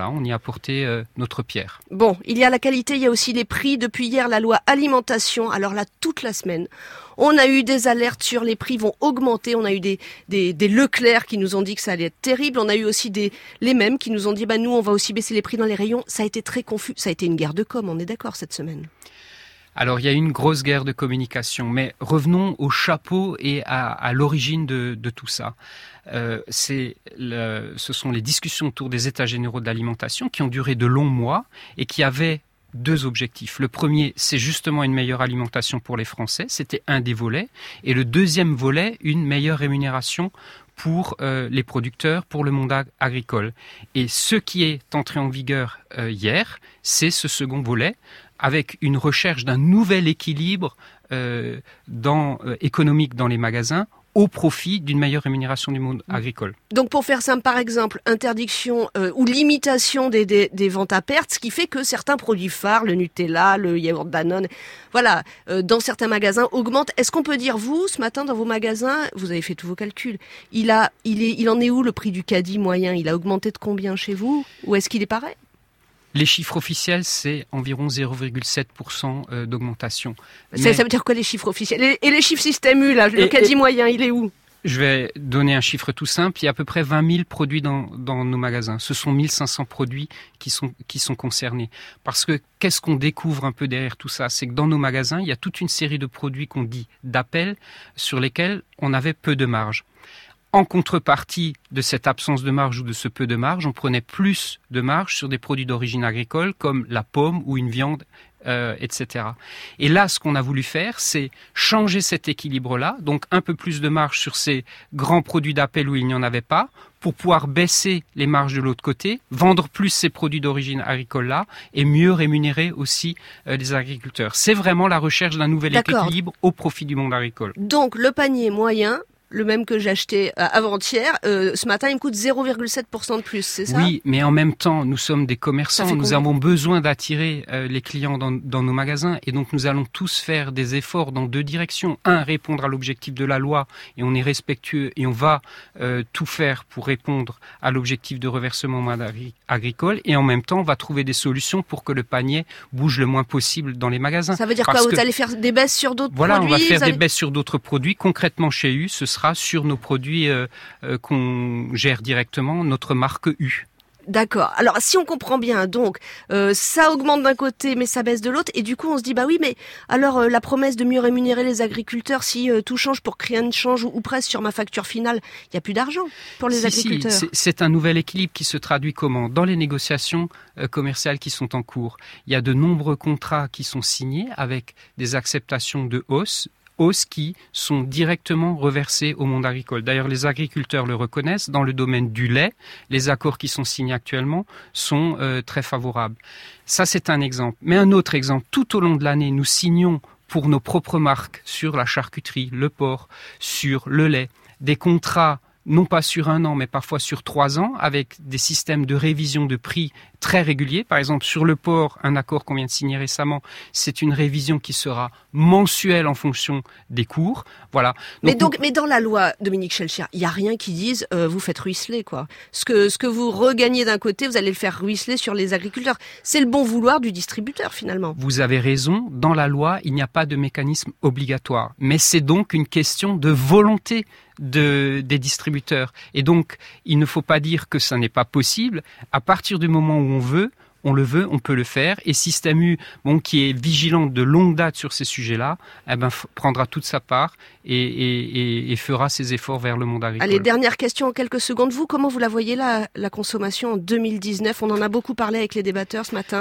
apporter euh, notre pierre. Bon, il y a la qualité, il y a aussi les prix. Depuis hier, la loi alimentation, alors là, toute la semaine, on a eu des alertes sur les prix vont augmenter. On a eu des, des, des Leclerc qui nous ont dit que ça allait être terrible. On a eu aussi des les mêmes qui nous ont dit, bah nous, on va aussi baisser les prix dans les rayons. Ça a été très confus. Ça a été une guerre de com', on est d'accord, cette semaine. Alors, il y a eu une grosse guerre de communication, mais revenons au chapeau et à, à l'origine de, de tout ça. Euh, c'est le, ce sont les discussions autour des États généraux de l'alimentation qui ont duré de longs mois et qui avaient deux objectifs. Le premier, c'est justement une meilleure alimentation pour les Français, c'était un des volets. Et le deuxième volet, une meilleure rémunération pour euh, les producteurs, pour le monde ag- agricole. Et ce qui est entré en vigueur euh, hier, c'est ce second volet, avec une recherche d'un nouvel équilibre euh, dans, euh, économique dans les magasins, au profit d'une meilleure rémunération du monde agricole. Donc pour faire simple, par exemple, interdiction euh, ou limitation des, des, des ventes à perte, ce qui fait que certains produits phares, le Nutella, le yaourt Danone, voilà, euh, dans certains magasins augmentent. Est-ce qu'on peut dire, vous, ce matin, dans vos magasins, vous avez fait tous vos calculs, il, a, il, est, il en est où le prix du caddie moyen? Il a augmenté de combien chez vous? Ou est-ce qu'il est pareil? Les chiffres officiels, c'est environ zéro virgule sept pour cent d'augmentation. Ça, Mais... ça veut dire quoi les chiffres officiels? Et, et les chiffres système U, là, le et, caddie et... moyen, il est où? Je vais donner un chiffre tout simple. Il y a à peu près vingt mille produits dans, dans nos magasins. Ce sont mille cinq cents produits qui sont, qui sont concernés. Parce que qu'est-ce qu'on découvre un peu derrière tout ça? C'est que dans nos magasins, il y a toute une série de produits qu'on dit d'appel sur lesquels on avait peu de marge. En contrepartie de cette absence de marge ou de ce peu de marge, on prenait plus de marge sur des produits d'origine agricole comme la pomme ou une viande, euh, et cetera. Et là, ce qu'on a voulu faire, c'est changer cet équilibre-là, donc un peu plus de marge sur ces grands produits d'appel où il n'y en avait pas, pour pouvoir baisser les marges de l'autre côté, vendre plus ces produits d'origine agricole-là et mieux rémunérer aussi euh, les agriculteurs. C'est vraiment la recherche d'un nouvel D'accord. équilibre au profit du monde agricole. Donc le panier moyen, le même que j'ai acheté avant-hier, euh, ce matin, il me coûte zéro virgule sept pour cent de plus, c'est ça? Oui, mais en même temps, nous sommes des commerçants, nous avons besoin d'attirer euh, les clients dans, dans nos magasins et donc nous allons tous faire des efforts dans deux directions. Un, répondre à l'objectif de la loi et on est respectueux et on va euh, tout faire pour répondre à l'objectif de reversement agri- agricole et en même temps, on va trouver des solutions pour que le panier bouge le moins possible dans les magasins. Ça veut dire Parce quoi? Vous allez faire des baisses sur d'autres voilà, produits? Voilà, on va faire allez... des baisses sur d'autres produits. Concrètement, chez U, ce sera sur nos produits euh, euh, qu'on gère directement, notre marque U. D'accord. Alors, si on comprend bien, donc, euh, ça augmente d'un côté, mais ça baisse de l'autre, et du coup, on se dit, bah oui, mais alors, euh, la promesse de mieux rémunérer les agriculteurs, si euh, tout change pour que rien ne change, ou, ou presque sur ma facture finale, il n'y a plus d'argent pour les si, agriculteurs. Si, c'est, c'est un nouvel équilibre qui se traduit comment? Dans les négociations euh, commerciales qui sont en cours, il y a de nombreux contrats qui sont signés avec des acceptations de hausse, hausses qui sont directement reversées au monde agricole. D'ailleurs, les agriculteurs le reconnaissent. Dans le domaine du lait, les accords qui sont signés actuellement sont euh, très favorables. Ça, c'est un exemple. Mais un autre exemple, tout au long de l'année, nous signons pour nos propres marques sur la charcuterie, le porc, sur le lait, des contrats non pas sur un an, mais parfois sur trois ans, avec des systèmes de révision de prix très réguliers. Par exemple, sur le porc, un accord qu'on vient de signer récemment, c'est une révision qui sera mensuelle en fonction des cours. Voilà. Donc, mais donc, on... mais dans la loi, Dominique Schelcher, il n'y a rien qui dise euh, vous faites ruisseler, quoi. Ce que, ce que vous regagnez d'un côté, vous allez le faire ruisseler sur les agriculteurs. C'est le bon vouloir du distributeur, finalement. Vous avez raison. Dans la loi, il n'y a pas de mécanisme obligatoire. Mais c'est donc une question de volonté de, des distributeurs. Et donc, il ne faut pas dire que ça n'est pas possible. À partir du moment où on veut, on le veut, on peut le faire. Et Système U, bon, qui est vigilant de longue date sur ces sujets-là, eh ben, f- prendra toute sa part et, et, et, et fera ses efforts vers le monde agricole. Allez, dernière question en quelques secondes. Vous, comment vous la voyez, la, la consommation en deux mille dix-neuf? On en a beaucoup parlé avec les débatteurs ce matin.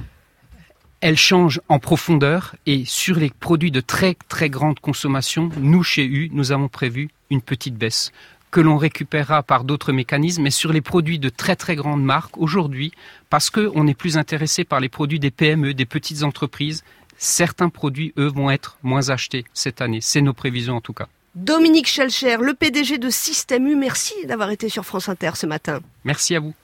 Elle change en profondeur et sur les produits de très très grande consommation, nous chez U, nous avons prévu une petite baisse que l'on récupérera par d'autres mécanismes, mais sur les produits de très très grandes marques aujourd'hui, parce qu'on est plus intéressé par les produits des P M E, des petites entreprises, certains produits, eux, vont être moins achetés cette année. C'est nos prévisions en tout cas. Dominique Schelcher, le P D G de Système U, merci d'avoir été sur France Inter ce matin. Merci à vous.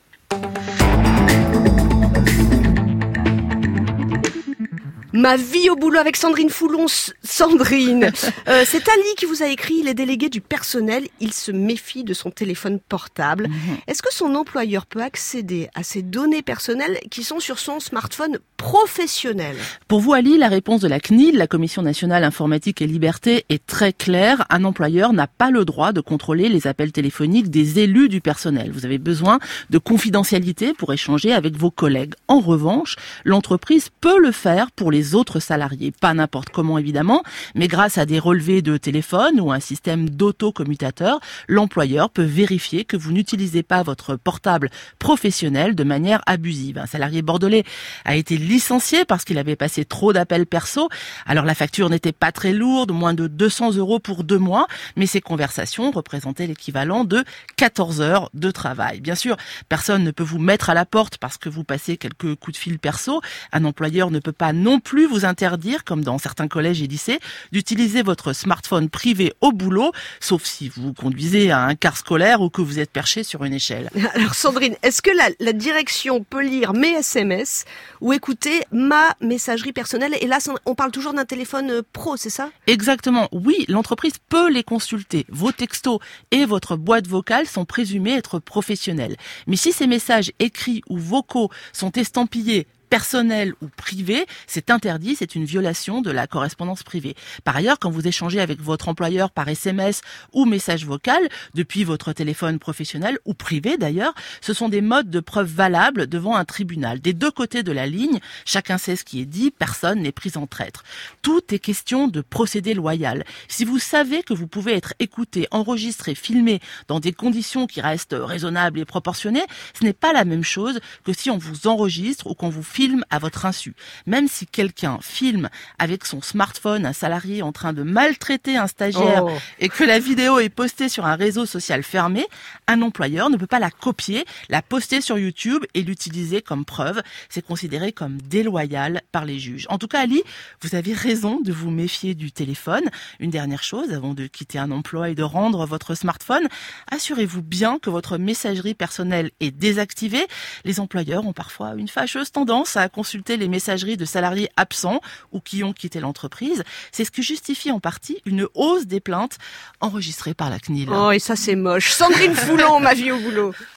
Ma vie au boulot avec Sandrine Foulon. Sandrine, euh, c'est Ali qui vous a écrit. Les délégués du personnel, il se méfie de son téléphone portable. Mmh. Est-ce que son employeur peut accéder à ses données personnelles qui sont sur son smartphone professionnel? Pour vous, Ali, la réponse de la C N I L, la Commission nationale informatique et liberté, est très claire. Un employeur n'a pas le droit de contrôler les appels téléphoniques des élus du personnel. Vous avez besoin de confidentialité pour échanger avec vos collègues. En revanche, l'entreprise peut le faire pour les autres salariés. Pas n'importe comment, évidemment, mais grâce à des relevés de téléphone ou un système d'autocommutateur, l'employeur peut vérifier que vous n'utilisez pas votre portable professionnel de manière abusive. Un salarié bordelais a été licencié parce qu'il avait passé trop d'appels perso. Alors la facture n'était pas très lourde, moins de deux cents euros pour deux mois, mais ces conversations représentaient l'équivalent de quatorze heures de travail. Bien sûr, personne ne peut vous mettre à la porte parce que vous passez quelques coups de fil perso. Un employeur ne peut pas non plus vous interdire, comme dans certains collèges et lycées, d'utiliser votre smartphone privé au boulot, sauf si vous conduisez à un car scolaire ou que vous êtes perché sur une échelle. Alors Sandrine, est-ce que la, la direction peut lire mes S M S ou écouter ma messagerie personnelle? Et là, on parle toujours d'un téléphone pro, c'est ça? Exactement, oui, l'entreprise peut les consulter. Vos textos et votre boîte vocale sont présumés être professionnels. Mais si ces messages écrits ou vocaux sont estampillés personnel ou privé, c'est interdit, c'est une violation de la correspondance privée. Par ailleurs, quand vous échangez avec votre employeur par S M S ou message vocal, depuis votre téléphone professionnel ou privé d'ailleurs, ce sont des modes de preuve valables devant un tribunal. Des deux côtés de la ligne, chacun sait ce qui est dit, personne n'est pris en traître. Tout est question de procédé loyal. Si vous savez que vous pouvez être écouté, enregistré, filmé dans des conditions qui restent raisonnables et proportionnées, ce n'est pas la même chose que si on vous enregistre ou qu'on vous filme filme à votre insu. Même si quelqu'un filme avec son smartphone un salarié en train de maltraiter un stagiaire oh. et que la vidéo est postée sur un réseau social fermé, un employeur ne peut pas la copier, la poster sur YouTube et l'utiliser comme preuve. C'est considéré comme déloyal par les juges. En tout cas, Ali, vous avez raison de vous méfier du téléphone. Une dernière chose, avant de quitter un emploi et de rendre votre smartphone, assurez-vous bien que votre messagerie personnelle est désactivée. Les employeurs ont parfois une fâcheuse tendance à consulter les messageries de salariés absents ou qui ont quitté l'entreprise. C'est ce qui justifie en partie une hausse des plaintes enregistrées par la C N I L. Oh, et ça c'est moche. Sandrine Foulon, ma vie au boulot.